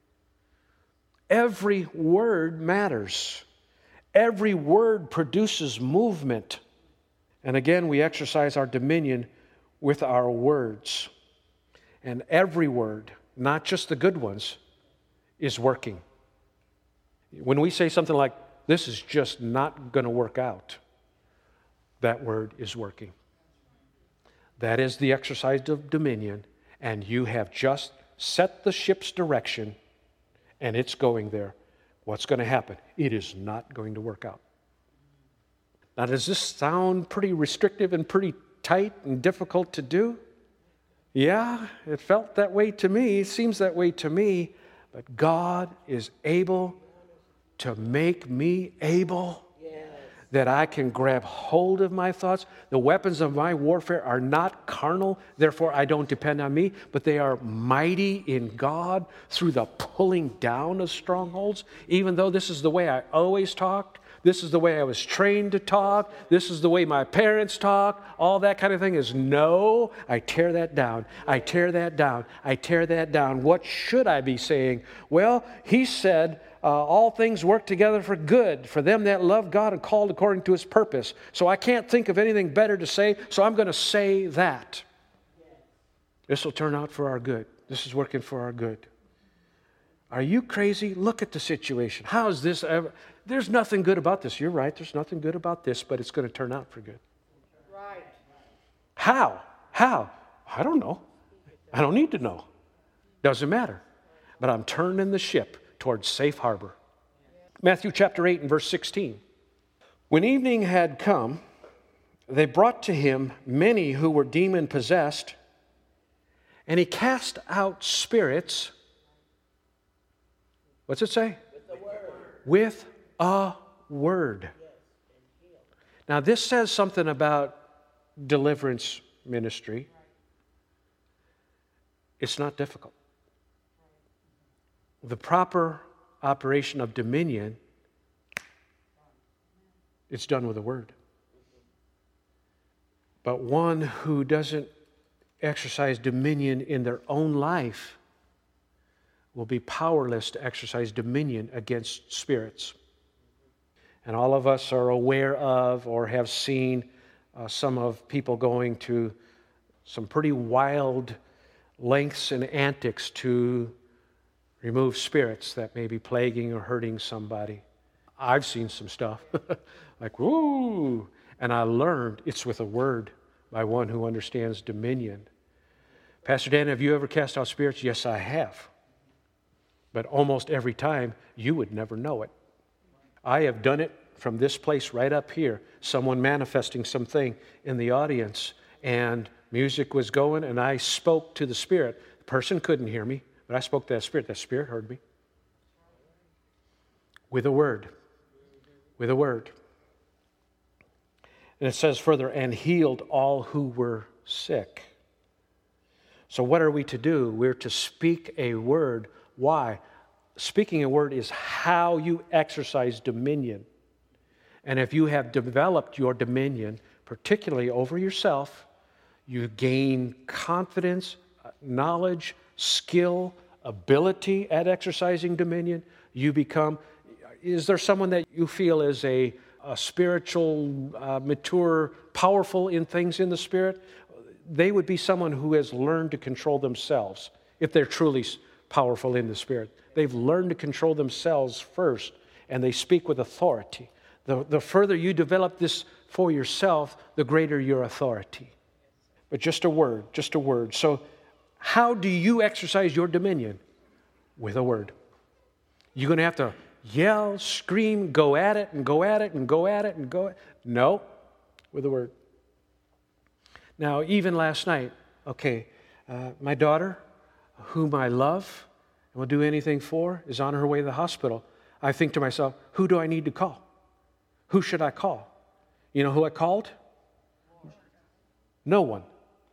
Every word matters. Every word produces movement. And again, we exercise our dominion with our words. And every word, not just the good ones, is working. When we say something like, this is just not going to work out, that word is working. That is the exercise of dominion, and you have just set the ship's direction, and it's going there. What's going to happen? It is not going to work out. Now, does this sound pretty restrictive and pretty tight and difficult to do? Yeah, it felt that way to me. It seems that way to me. But God is able to make me able, yes, that I can grab hold of my thoughts. The weapons of my warfare are not carnal, therefore I don't depend on me, but they are mighty in God through the pulling down of strongholds. Even though this is the way I always talked, this is the way I was trained to talk, this is the way my parents talk, all that kind of thing is no, I tear that down, I tear that down, I tear that down. What should I be saying? Well, He said, Uh, all things work together for good for them that love God and called according to His purpose. So I can't think of anything better to say, so I'm going to say that. This will turn out for our good. This is working for our good. Are you crazy? Look at the situation. How is this ever? There's nothing good about this. You're right, there's nothing good about this, but it's going to turn out for good. Right. How? How? I don't know. I don't need to know. Doesn't matter. But I'm turning the ship towards safe harbor. Matthew chapter eight and verse sixteen. When evening had come, they brought to Him many who were demon-possessed, and He cast out spirits. What's it say? With the word. With a word. Now this says something about deliverance ministry. It's not difficult. The proper operation of dominion, it's done with a word. But one who doesn't exercise dominion in their own life will be powerless to exercise dominion against spirits. And all of us are aware of or have seen uh, some of people going to some pretty wild lengths and antics to remove spirits that may be plaguing or hurting somebody. I've seen some stuff like, woo! And I learned it's with a word by one who understands dominion. Pastor Dan, have you ever cast out spirits? Yes, I have. But almost every time, you would never know it. I have done it from this place right up here, someone manifesting something in the audience, and music was going, and I spoke to the spirit. The person couldn't hear me, but I spoke to that spirit. That spirit heard me. With a word. With a word. And it says further, and healed all who were sick. So what are we to do? We're to speak a word. Why? Speaking a word is how you exercise dominion. And if you have developed your dominion, particularly over yourself, you gain confidence, knowledge, skill, ability at exercising dominion. You become, is there someone that you feel is a, a spiritual, uh, mature, powerful in things in the Spirit? They would be someone who has learned to control themselves if they're truly powerful in the Spirit. They've learned to control themselves first, and they speak with authority. The, the further you develop this for yourself, the greater your authority. But just a word, just a word. So how do you exercise your dominion? With a word. You're going to have to yell, scream, go at it, and go at it, and go at it, and go at it. No, with a word. Now, even last night, okay, uh, my daughter, whom I love and will do anything for, is on her way to the hospital. I think to myself, who do I need to call? Who should I call? You know who I called? No one.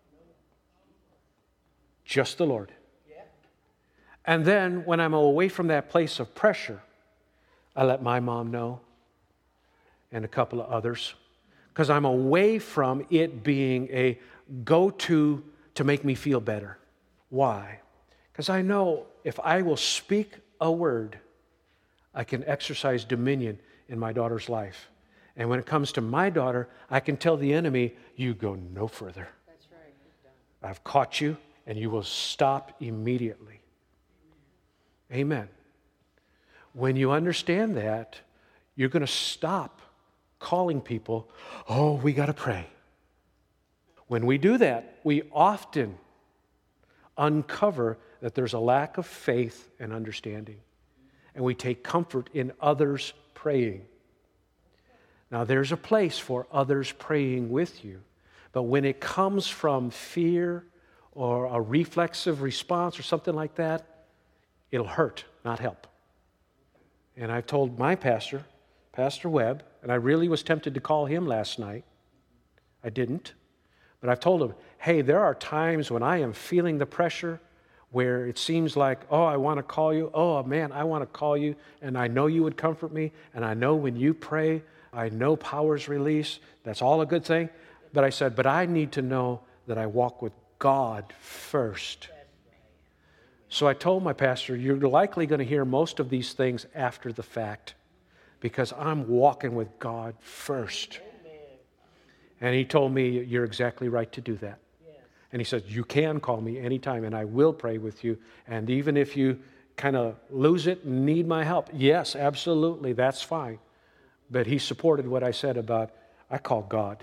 Just the Lord. And then when I'm away from that place of pressure, I let my mom know and a couple of others, because I'm away from it being a go-to to make me feel better. Why? Because I know if I will speak a word, I can exercise dominion in my daughter's life. And when it comes to my daughter, I can tell the enemy, you go no further. That's right. I've caught you, and you will stop immediately. Amen. When you understand that, you're going to stop calling people, oh, we got to pray. When we do that, we often uncover that there's a lack of faith and understanding. And we take comfort in others praying. Now, there's a place for others praying with you. But when it comes from fear or a reflexive response or something like that, it'll hurt, not help. And I've told my pastor, Pastor Webb, and I really was tempted to call him last night. I didn't. But I've told him, hey, there are times when I am feeling the pressure where it seems like, oh, I want to call you. Oh, man, I want to call you. And I know you would comfort me. And I know when you pray, I know power's release. That's all a good thing. But I said, but I need to know that I walk with God first. So I told my pastor, you're likely going to hear most of these things after the fact because I'm walking with God first. And he told me, you're exactly right to do that. And he said, you can call me anytime and I will pray with you. And even if you kind of lose it and need my help, yes, absolutely, that's fine. But he supported what I said about, I call God.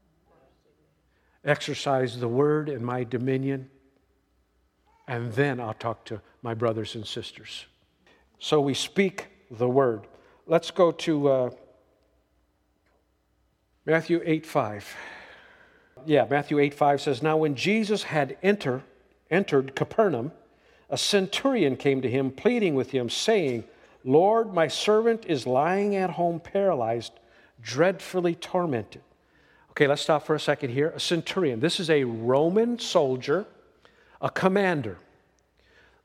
Exercise the word and my dominion, and then I'll talk to my brothers and sisters. So we speak the word. Let's go to uh, Matthew eight five. Yeah, Matthew eight five says, now when Jesus had enter, entered Capernaum, a centurion came to him, pleading with him, saying, Lord, my servant is lying at home paralyzed, dreadfully tormented. Okay, let's stop for a second here. A centurion. This is a Roman soldier, a commander.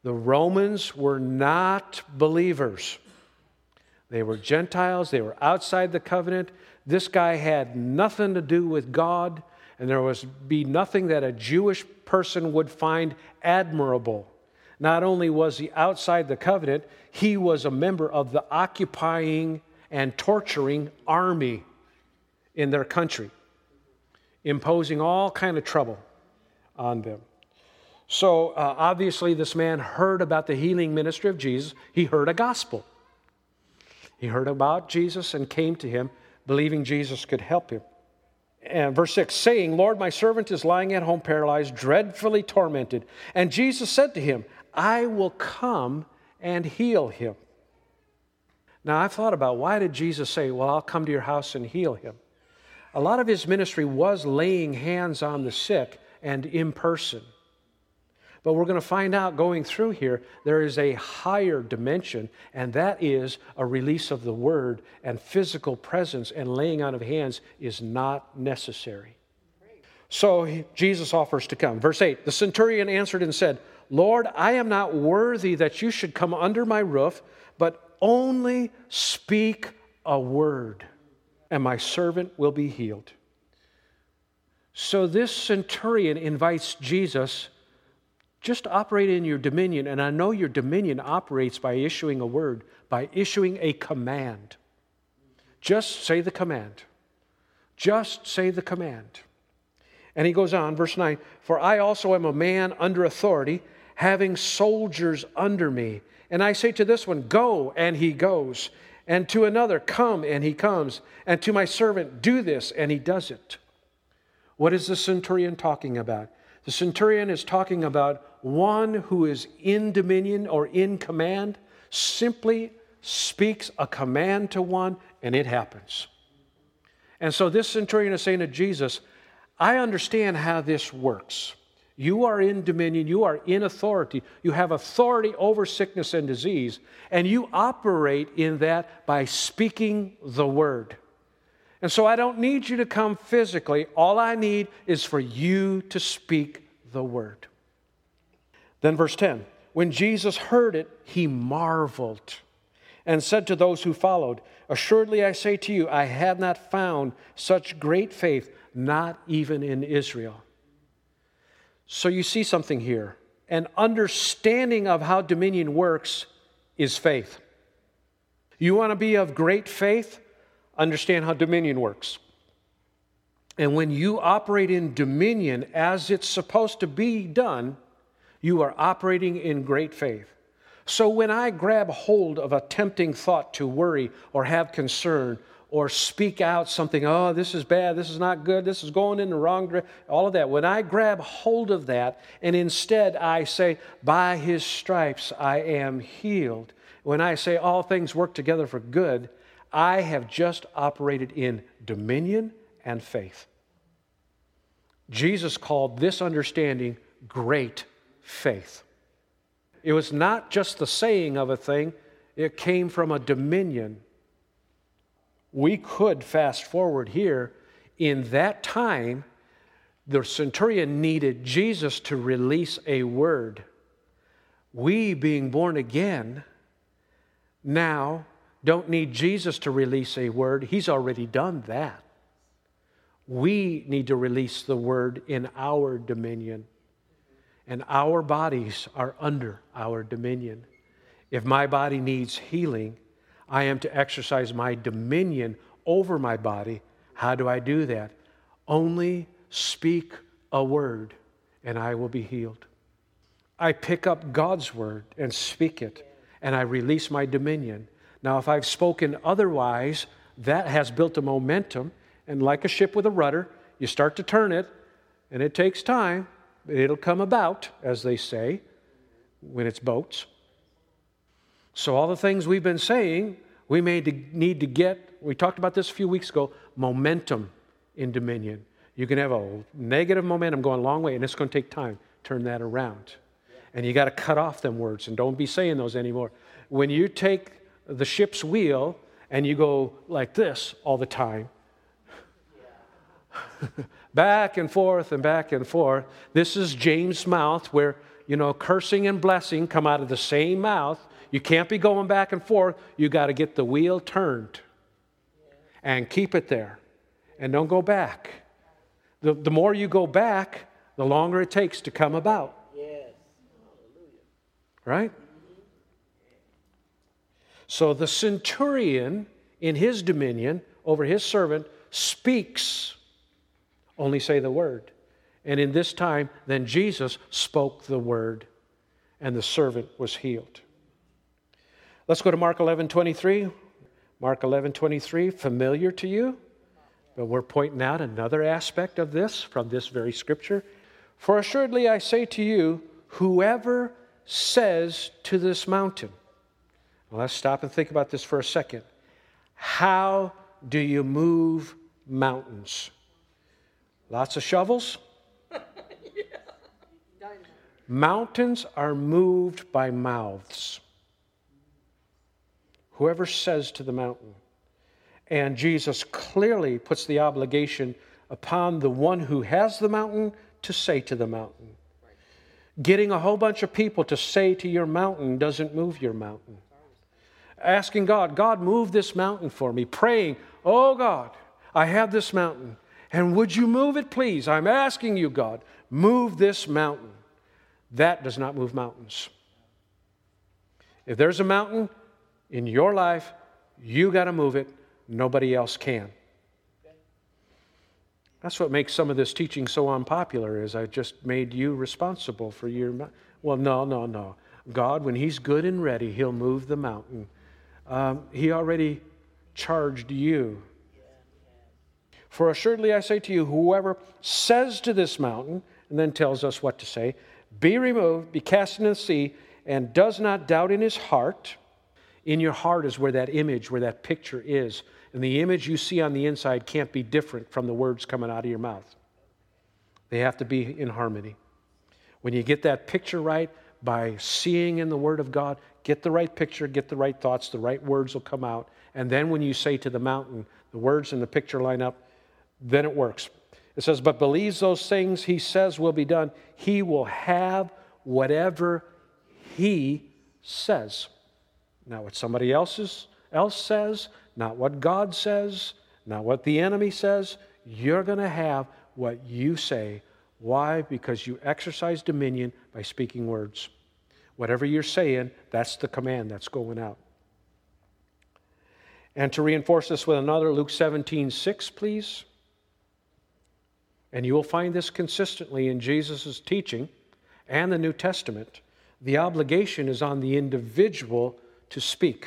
The Romans were not believers. They were Gentiles. They were outside the covenant. This guy had nothing to do with God, and there was be nothing that a Jewish person would find admirable. Not only was he outside the covenant, he was a member of the occupying and torturing army in their country, imposing all kind of trouble on them. So uh, obviously this man heard about the healing ministry of Jesus. He heard a gospel. He heard about Jesus and came to him, believing Jesus could help him. And verse six, saying, Lord, my servant is lying at home paralyzed, dreadfully tormented. And Jesus said to him, I will come and heal him. Now, I've thought about, why did Jesus say, well, I'll come to your house and heal him? A lot of his ministry was laying hands on the sick and in person. But we're going to find out going through here, there is a higher dimension, and that is a release of the word, and physical presence and laying on of hands is not necessary. So he, Jesus offers to come. Verse eight, the centurion answered and said, Lord, I am not worthy that you should come under my roof, but only speak a word, and my servant will be healed. So this centurion invites Jesus, just operate in your dominion, and I know your dominion operates by issuing a word, by issuing a command. Just say the command. Just say the command. And he goes on, verse nine, for I also am a man under authority, having soldiers under me. And I say to this one, go, and he goes. And to another, come, and he comes. And to my servant, do this, and he does it. What is the centurion talking about? The centurion is talking about one who is in dominion or in command, simply speaks a command to one, and it happens. And so this centurion is saying to Jesus, I understand how this works. You are in dominion, you are in authority, you have authority over sickness and disease, and you operate in that by speaking the word. And so I don't need you to come physically. All I need is for you to speak the word. Then verse ten, when Jesus heard it, he marveled and said to those who followed, assuredly I say to you, I have not found such great faith, not even in Israel. So you see something here. An understanding of how dominion works is faith. You want to be of great faith? Understand how dominion works. And when you operate in dominion as it's supposed to be done, you are operating in great faith. So when I grab hold of a tempting thought to worry or have concern or speak out something, oh, this is bad, this is not good, this is going in the wrong direction, all of that. When I grab hold of that and instead I say, by his stripes I am healed. When I say all things work together for good, I have just operated in dominion and faith. Jesus called this understanding great faith. It was not just the saying of a thing, it came from a dominion. We could fast forward here. In that time, the centurion needed Jesus to release a word. We, being born again, now don't need Jesus to release a word. He's already done that. We need to release the word in our dominion. And our bodies are under our dominion. If my body needs healing, I am to exercise my dominion over my body. How do I do that? Only speak a word, and I will be healed. I pick up God's word and speak it, and I release my dominion. Now, if I've spoken otherwise, that has built a momentum, and like a ship with a rudder, you start to turn it, and it takes time, but it'll come about, as they say, when it's boats. So all the things we've been saying, we may need to get, we talked about this a few weeks ago, momentum in dominion. You can have a negative momentum going a long way, and it's going to take time. Turn that around. And you got to cut off them words, and don't be saying those anymore. When you take the ship's wheel and you go like this all the time, back and forth and back and forth, this is James' mouth where you know, cursing and blessing come out of the same mouth. You can't be going back and forth. You got to get the wheel turned and keep it there. And don't go back. The, the more you go back, the longer it takes to come about. Yes. Right? So the centurion, in his dominion over his servant, speaks, only say the word. And in this time, then Jesus spoke the word, and the servant was healed. Let's go to Mark eleven twenty-three. Mark eleven twenty-three, familiar to you, but we're pointing out another aspect of this from this very scripture. For assuredly I say to you, whoever says to this mountain. Well, let's stop and think about this for a second. How do you move mountains? Lots of shovels? Mountains are moved by mouths. Whoever says to the mountain. And Jesus clearly puts the obligation upon the one who has the mountain to say to the mountain. Getting a whole bunch of people to say to your mountain doesn't move your mountain. Asking God, God, move this mountain for me. Praying, oh God, I have this mountain. And would you move it, please? I'm asking you, God, move this mountain. That does not move mountains. If there's a mountain in your life, you got to move it. Nobody else can. That's what makes some of this teaching so unpopular, is I just made you responsible for your... Well, no, no, no. God, when He's good and ready, He'll move the mountain. Um, he already charged you. For assuredly I say to you, whoever says to this mountain, and then tells us what to say, be removed, be cast into the sea, and does not doubt in his heart. In your heart is where that image, where that picture is. And the image you see on the inside can't be different from the words coming out of your mouth. They have to be in harmony. When you get that picture right, by seeing in the Word of God, get the right picture, get the right thoughts, the right words will come out. And then when you say to the mountain, the words and the picture line up, then it works. It says, but believes those things he says will be done. He will have whatever he says. Not what somebody else's, else says, not what God says, not what the enemy says. You're going to have what you say. Why? Because you exercise dominion by speaking words. Whatever you're saying, that's the command that's going out. And to reinforce this with another, Luke seventeen six, please. And you will find this consistently in Jesus' teaching and the New Testament. The obligation is on the individual to speak.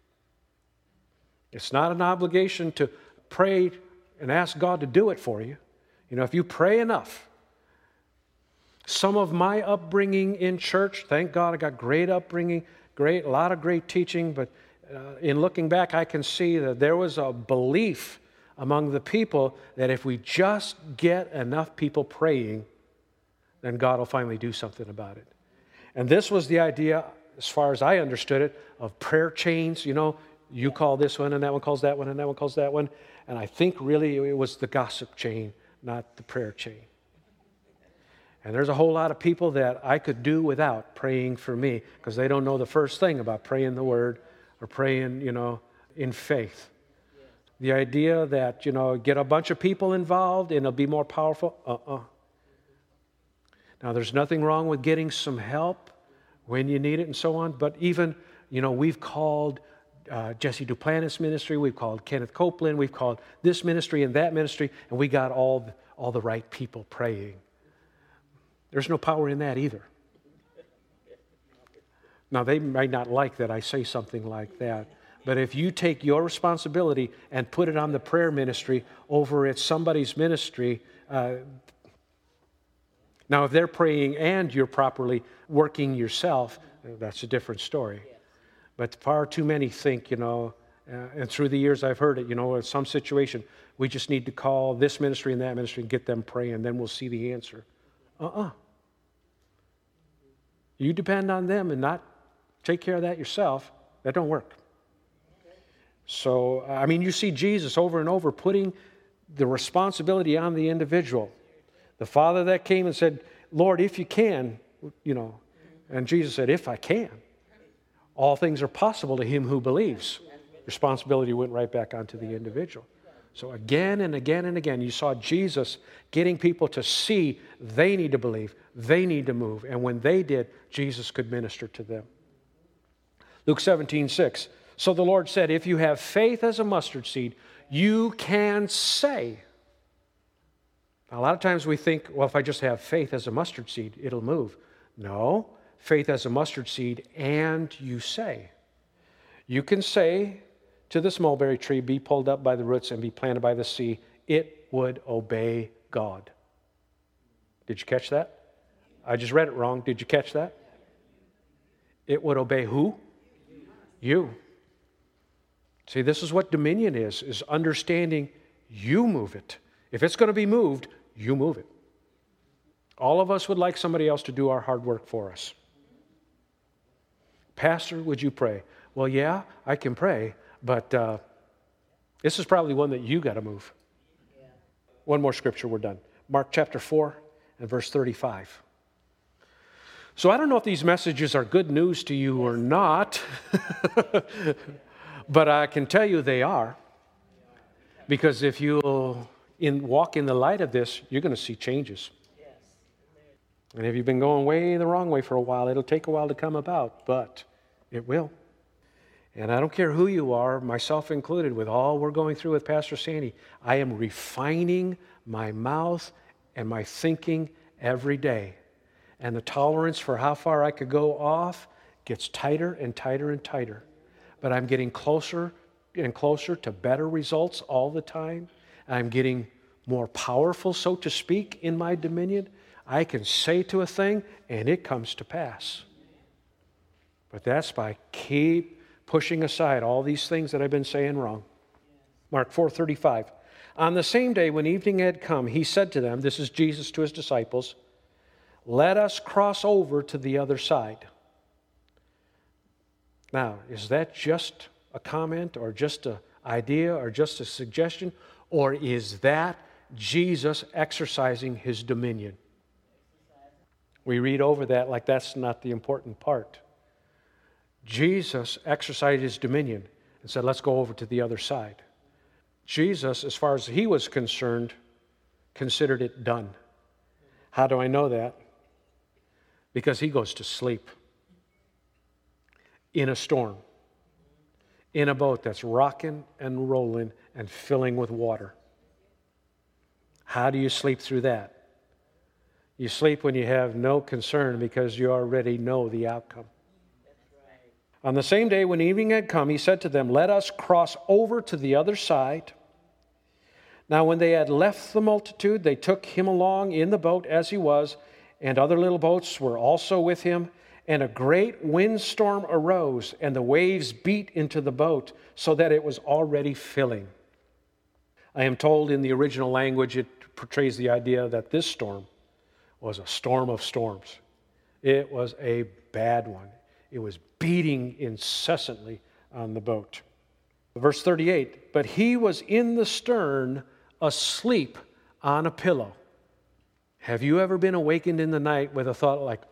It's not an obligation to pray and ask God to do it for you. You know, if you pray enough. Some of my upbringing in church, thank God I got great upbringing, great, a lot of great teaching, but uh, in looking back, I can see that there was a belief among the people that if we just get enough people praying, then God will finally do something about it. And this was the idea, as far as I understood it, of prayer chains. You know, you call this one, and that one calls that one, and that one calls that one. And I think really it was the gossip chain, not the prayer chain. And there's a whole lot of people that I could do without praying for me because they don't know the first thing about praying the Word or praying, you know, in faith. The idea that, you know, get a bunch of people involved and it'll be more powerful, uh-uh. Now, there's nothing wrong with getting some help when you need it and so on, but even, you know, we've called uh, Jesse Duplantis ministry, we've called Kenneth Copeland, we've called this ministry and that ministry, and we got all the, all the right people praying. There's no power in that either. Now, they might not like that I say something like that, but if you take your responsibility and put it on the prayer ministry over at somebody's ministry, uh, now if they're praying and you're properly working yourself, that's a different story. But far too many think, you know, uh, and through the years I've heard it, you know, in some situation, we just need to call this ministry and that ministry and get them praying, and then we'll see the answer. Uh-uh. You depend on them and not take care of that yourself. That don't work. So, I mean, you see Jesus over and over putting the responsibility on the individual. The father that came and said, Lord, if you can, you know. And Jesus said, if I can. All things are possible to him who believes. Responsibility went right back onto the individual. So again and again and again, you saw Jesus getting people to see they need to believe, they need to move. And when they did, Jesus could minister to them. Luke seventeen six. So the Lord said, if you have faith as a mustard seed, you can say. Now, a lot of times we think, well, if I just have faith as a mustard seed, it'll move. No, faith as a mustard seed, and you say. You can say to this mulberry tree, be pulled up by the roots and be planted by the sea. It would obey God. Did you catch that? I just read it wrong. Did you catch that? It would obey who? You. See, this is what dominion is, is understanding you move it. If it's going to be moved, you move it. All of us would like somebody else to do our hard work for us. Pastor, would you pray? Well, yeah, I can pray, but uh, this is probably one that you got to move. Yeah. One more scripture, we're done. Mark chapter four and verse thirty-five. So I don't know if these messages are good news to you or not, but I can tell you they are. Because if you'll in, walk in the light of this, you're going to see changes. And if you've been going way the wrong way for a while, it'll take a while to come about, but it will. And I don't care who you are, myself included, with all we're going through with Pastor Sandy, I am refining my mouth and my thinking every day. And the tolerance for how far I could go off gets tighter and tighter and tighter. But I'm getting closer and closer to better results all the time. I'm getting more powerful, so to speak, in my dominion. I can say to a thing, and it comes to pass. But that's by keep pushing aside all these things that I've been saying wrong. Mark four thirty-five. On the same day when evening had come, he said to them, this is Jesus to his disciples, let us cross over to the other side. Now, is that just a comment or just an idea or just a suggestion? Or is that Jesus exercising his dominion? We read over that like that's not the important part. Jesus exercised his dominion and said, let's go over to the other side. Jesus, as far as he was concerned, considered it done. How do I know that? Because he goes to sleep in a storm, in a boat that's rocking and rolling and filling with water. How do you sleep through that? You sleep when you have no concern because you already know the outcome. On the same day when evening had come, he said to them, let us cross over to the other side. Now when they had left the multitude, they took him along in the boat as he was, and other little boats were also with him. And a great windstorm arose, and the waves beat into the boat, so that it was already filling. I am told in the original language it portrays the idea that this storm was a storm of storms. It was a bad one. It was beating incessantly on the boat. Verse thirty-eight, but he was in the stern, asleep on a pillow. Have you ever been awakened in the night with a thought like,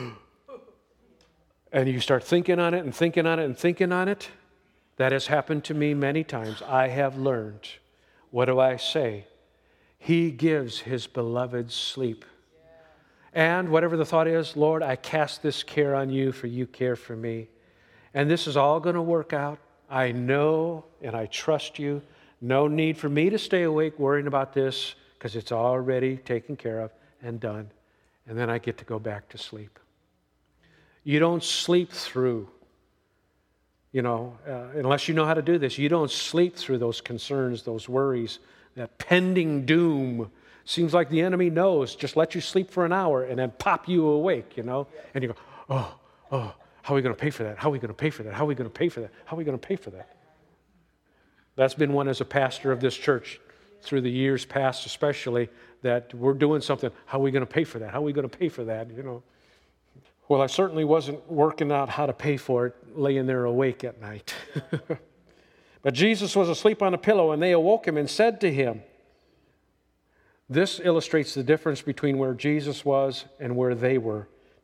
and you start thinking on it and thinking on it and thinking on it? That has happened to me many times. I have learned. What do I say? He gives his beloved sleep. And whatever the thought is, Lord, I cast this care on you, for you care for me. And this is all going to work out. I know and I trust you. No need for me to stay awake worrying about this, because it's already taken care of and done. And then I get to go back to sleep. You don't sleep through, you know, uh, unless you know how to do this, you don't sleep through those concerns, those worries, that pending doom. Seems like the enemy knows, just let you sleep for an hour and then pop you awake, you know. And you go, oh, oh, how are we going to pay for that? How are we going to pay for that? How are we going to pay for that? How are we going to pay for that? That's been one as a pastor of this church through the years past especially, that we're doing something. How are we going to pay for that? How are we going to pay for that? You know. Well, I certainly wasn't working out how to pay for it, laying there awake at night. But Jesus was asleep on a pillow, and they awoke him and said to him, this illustrates the difference between where Jesus was and where they were.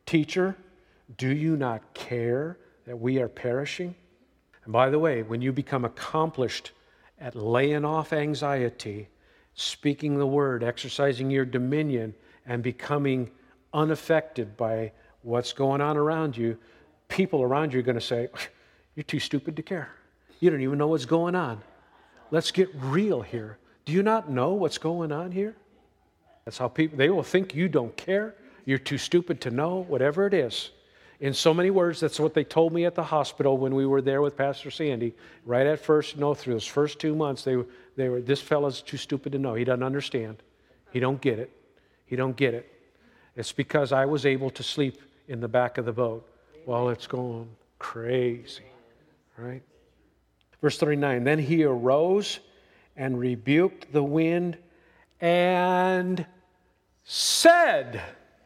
Teacher, do you not care that we are perishing? And by the way, when you become accomplished at laying off anxiety, speaking the word, exercising your dominion, and becoming unaffected by what's going on around you, people around you are going to say, you're too stupid to care. You don't even know what's going on. Let's get real here. Do you not know what's going on here? That's how people, they will think you don't care. You're too stupid to know, whatever it is. In so many words, that's what they told me at the hospital when we were there with Pastor Sandy. Right at first, no, through those first two months, they, they were, this fellow's too stupid to know. He doesn't understand. He don't get it. He don't get it. It's because I was able to sleep in the back of the boat while it's going crazy, right? Verse thirty-nine, then he arose and rebuked the wind and said,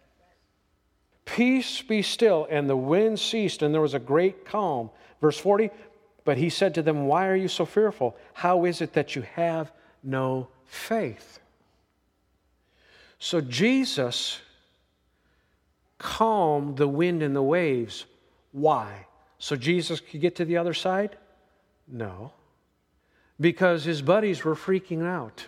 peace be still. And the wind ceased, and there was a great calm. Verse forty, but he said to them, why are you so fearful? How is it that you have no faith? So Jesus calmed the wind and the waves. Why? So Jesus could get to the other side? No. Because his buddies were freaking out.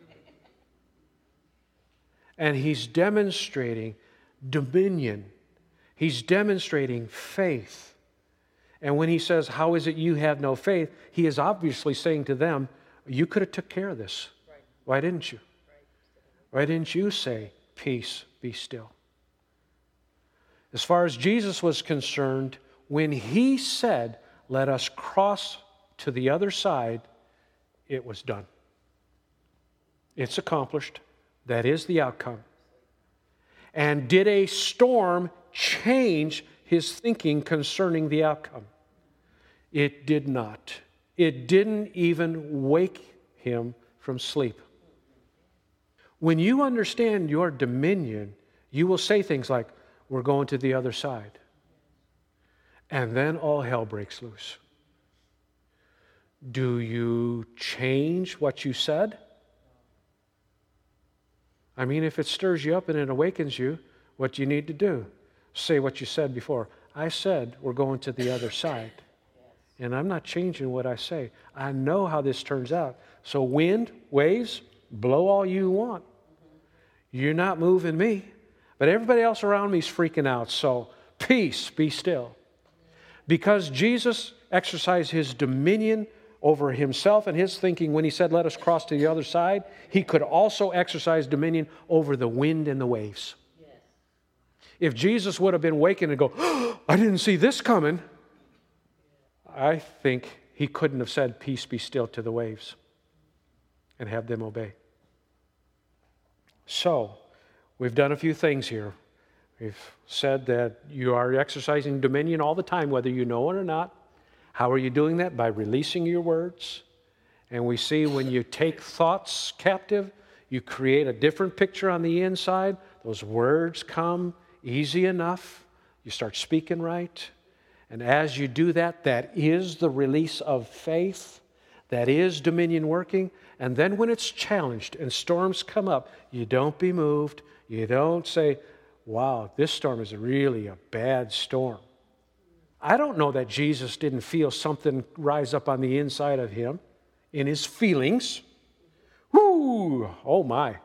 And he's demonstrating dominion. He's demonstrating faith. And when he says, how is it you have no faith? He is obviously saying to them, you could have took care of this. Why didn't you? Why didn't you say, peace, be still? As far as Jesus was concerned, when he said, let us cross to the other side, it was done. It's accomplished. That is the outcome. And did a storm change his thinking concerning the outcome? It did not. It didn't even wake him from sleep. When you understand your dominion, you will say things like, we're going to the other side. And then all hell breaks loose. Do you change what you said? I mean, if it stirs you up and it awakens you, what do you need to do? Say what you said before. I said we're going to the other side. And I'm not changing what I say. I know how this turns out. So wind, waves, blow all you want. You're not moving me. But everybody else around me is freaking out. So peace, be still. Because Jesus exercised his dominion over himself and his thinking when he said, let us cross to the other side, he could also exercise dominion over the wind and the waves. Yes. If Jesus would have been waking and go, oh, I didn't see this coming, I think he couldn't have said, peace be still to the waves and have them obey. So, we've done a few things here. We've said that you are exercising dominion all the time, whether you know it or not. How are you doing that? By releasing your words. And we see when you take thoughts captive, you create a different picture on the inside. Those words come easy enough. You start speaking right. And as you do that, that is the release of faith. That is dominion working. And then when it's challenged and storms come up, you don't be moved. You don't say, wow, this storm is really a bad storm. I don't know that Jesus didn't feel something rise up on the inside of him in his feelings. Whoo! Oh my.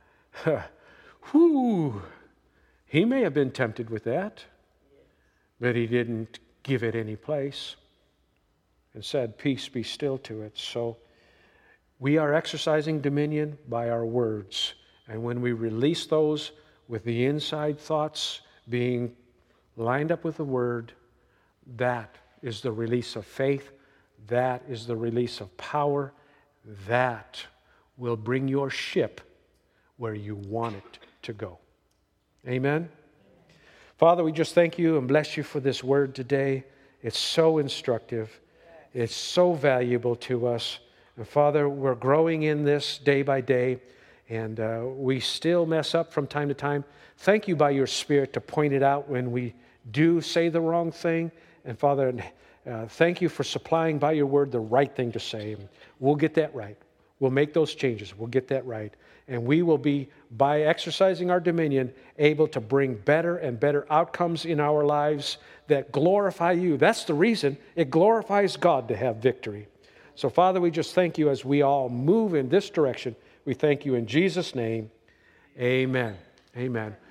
Whoo! He may have been tempted with that, but he didn't give it any place and said, peace be still to it. So we are exercising dominion by our words. And when we release those with the inside thoughts being lined up with the word, that is the release of faith. That is the release of power. That will bring your ship where you want it to go. Amen? Father, we just thank you and bless you for this word today. It's so instructive. It's so valuable to us. And Father, we're growing in this day by day, and uh, we still mess up from time to time. Thank you by your Spirit to point it out when we do say the wrong thing. And Father, uh, thank you for supplying by your word the right thing to say. We'll get that right. We'll make those changes. We'll get that right. And we will be, by exercising our dominion, able to bring better and better outcomes in our lives that glorify you. That's the reason. It glorifies God to have victory. So, Father, we just thank you as we all move in this direction. We thank you in Jesus' name. Amen. Amen.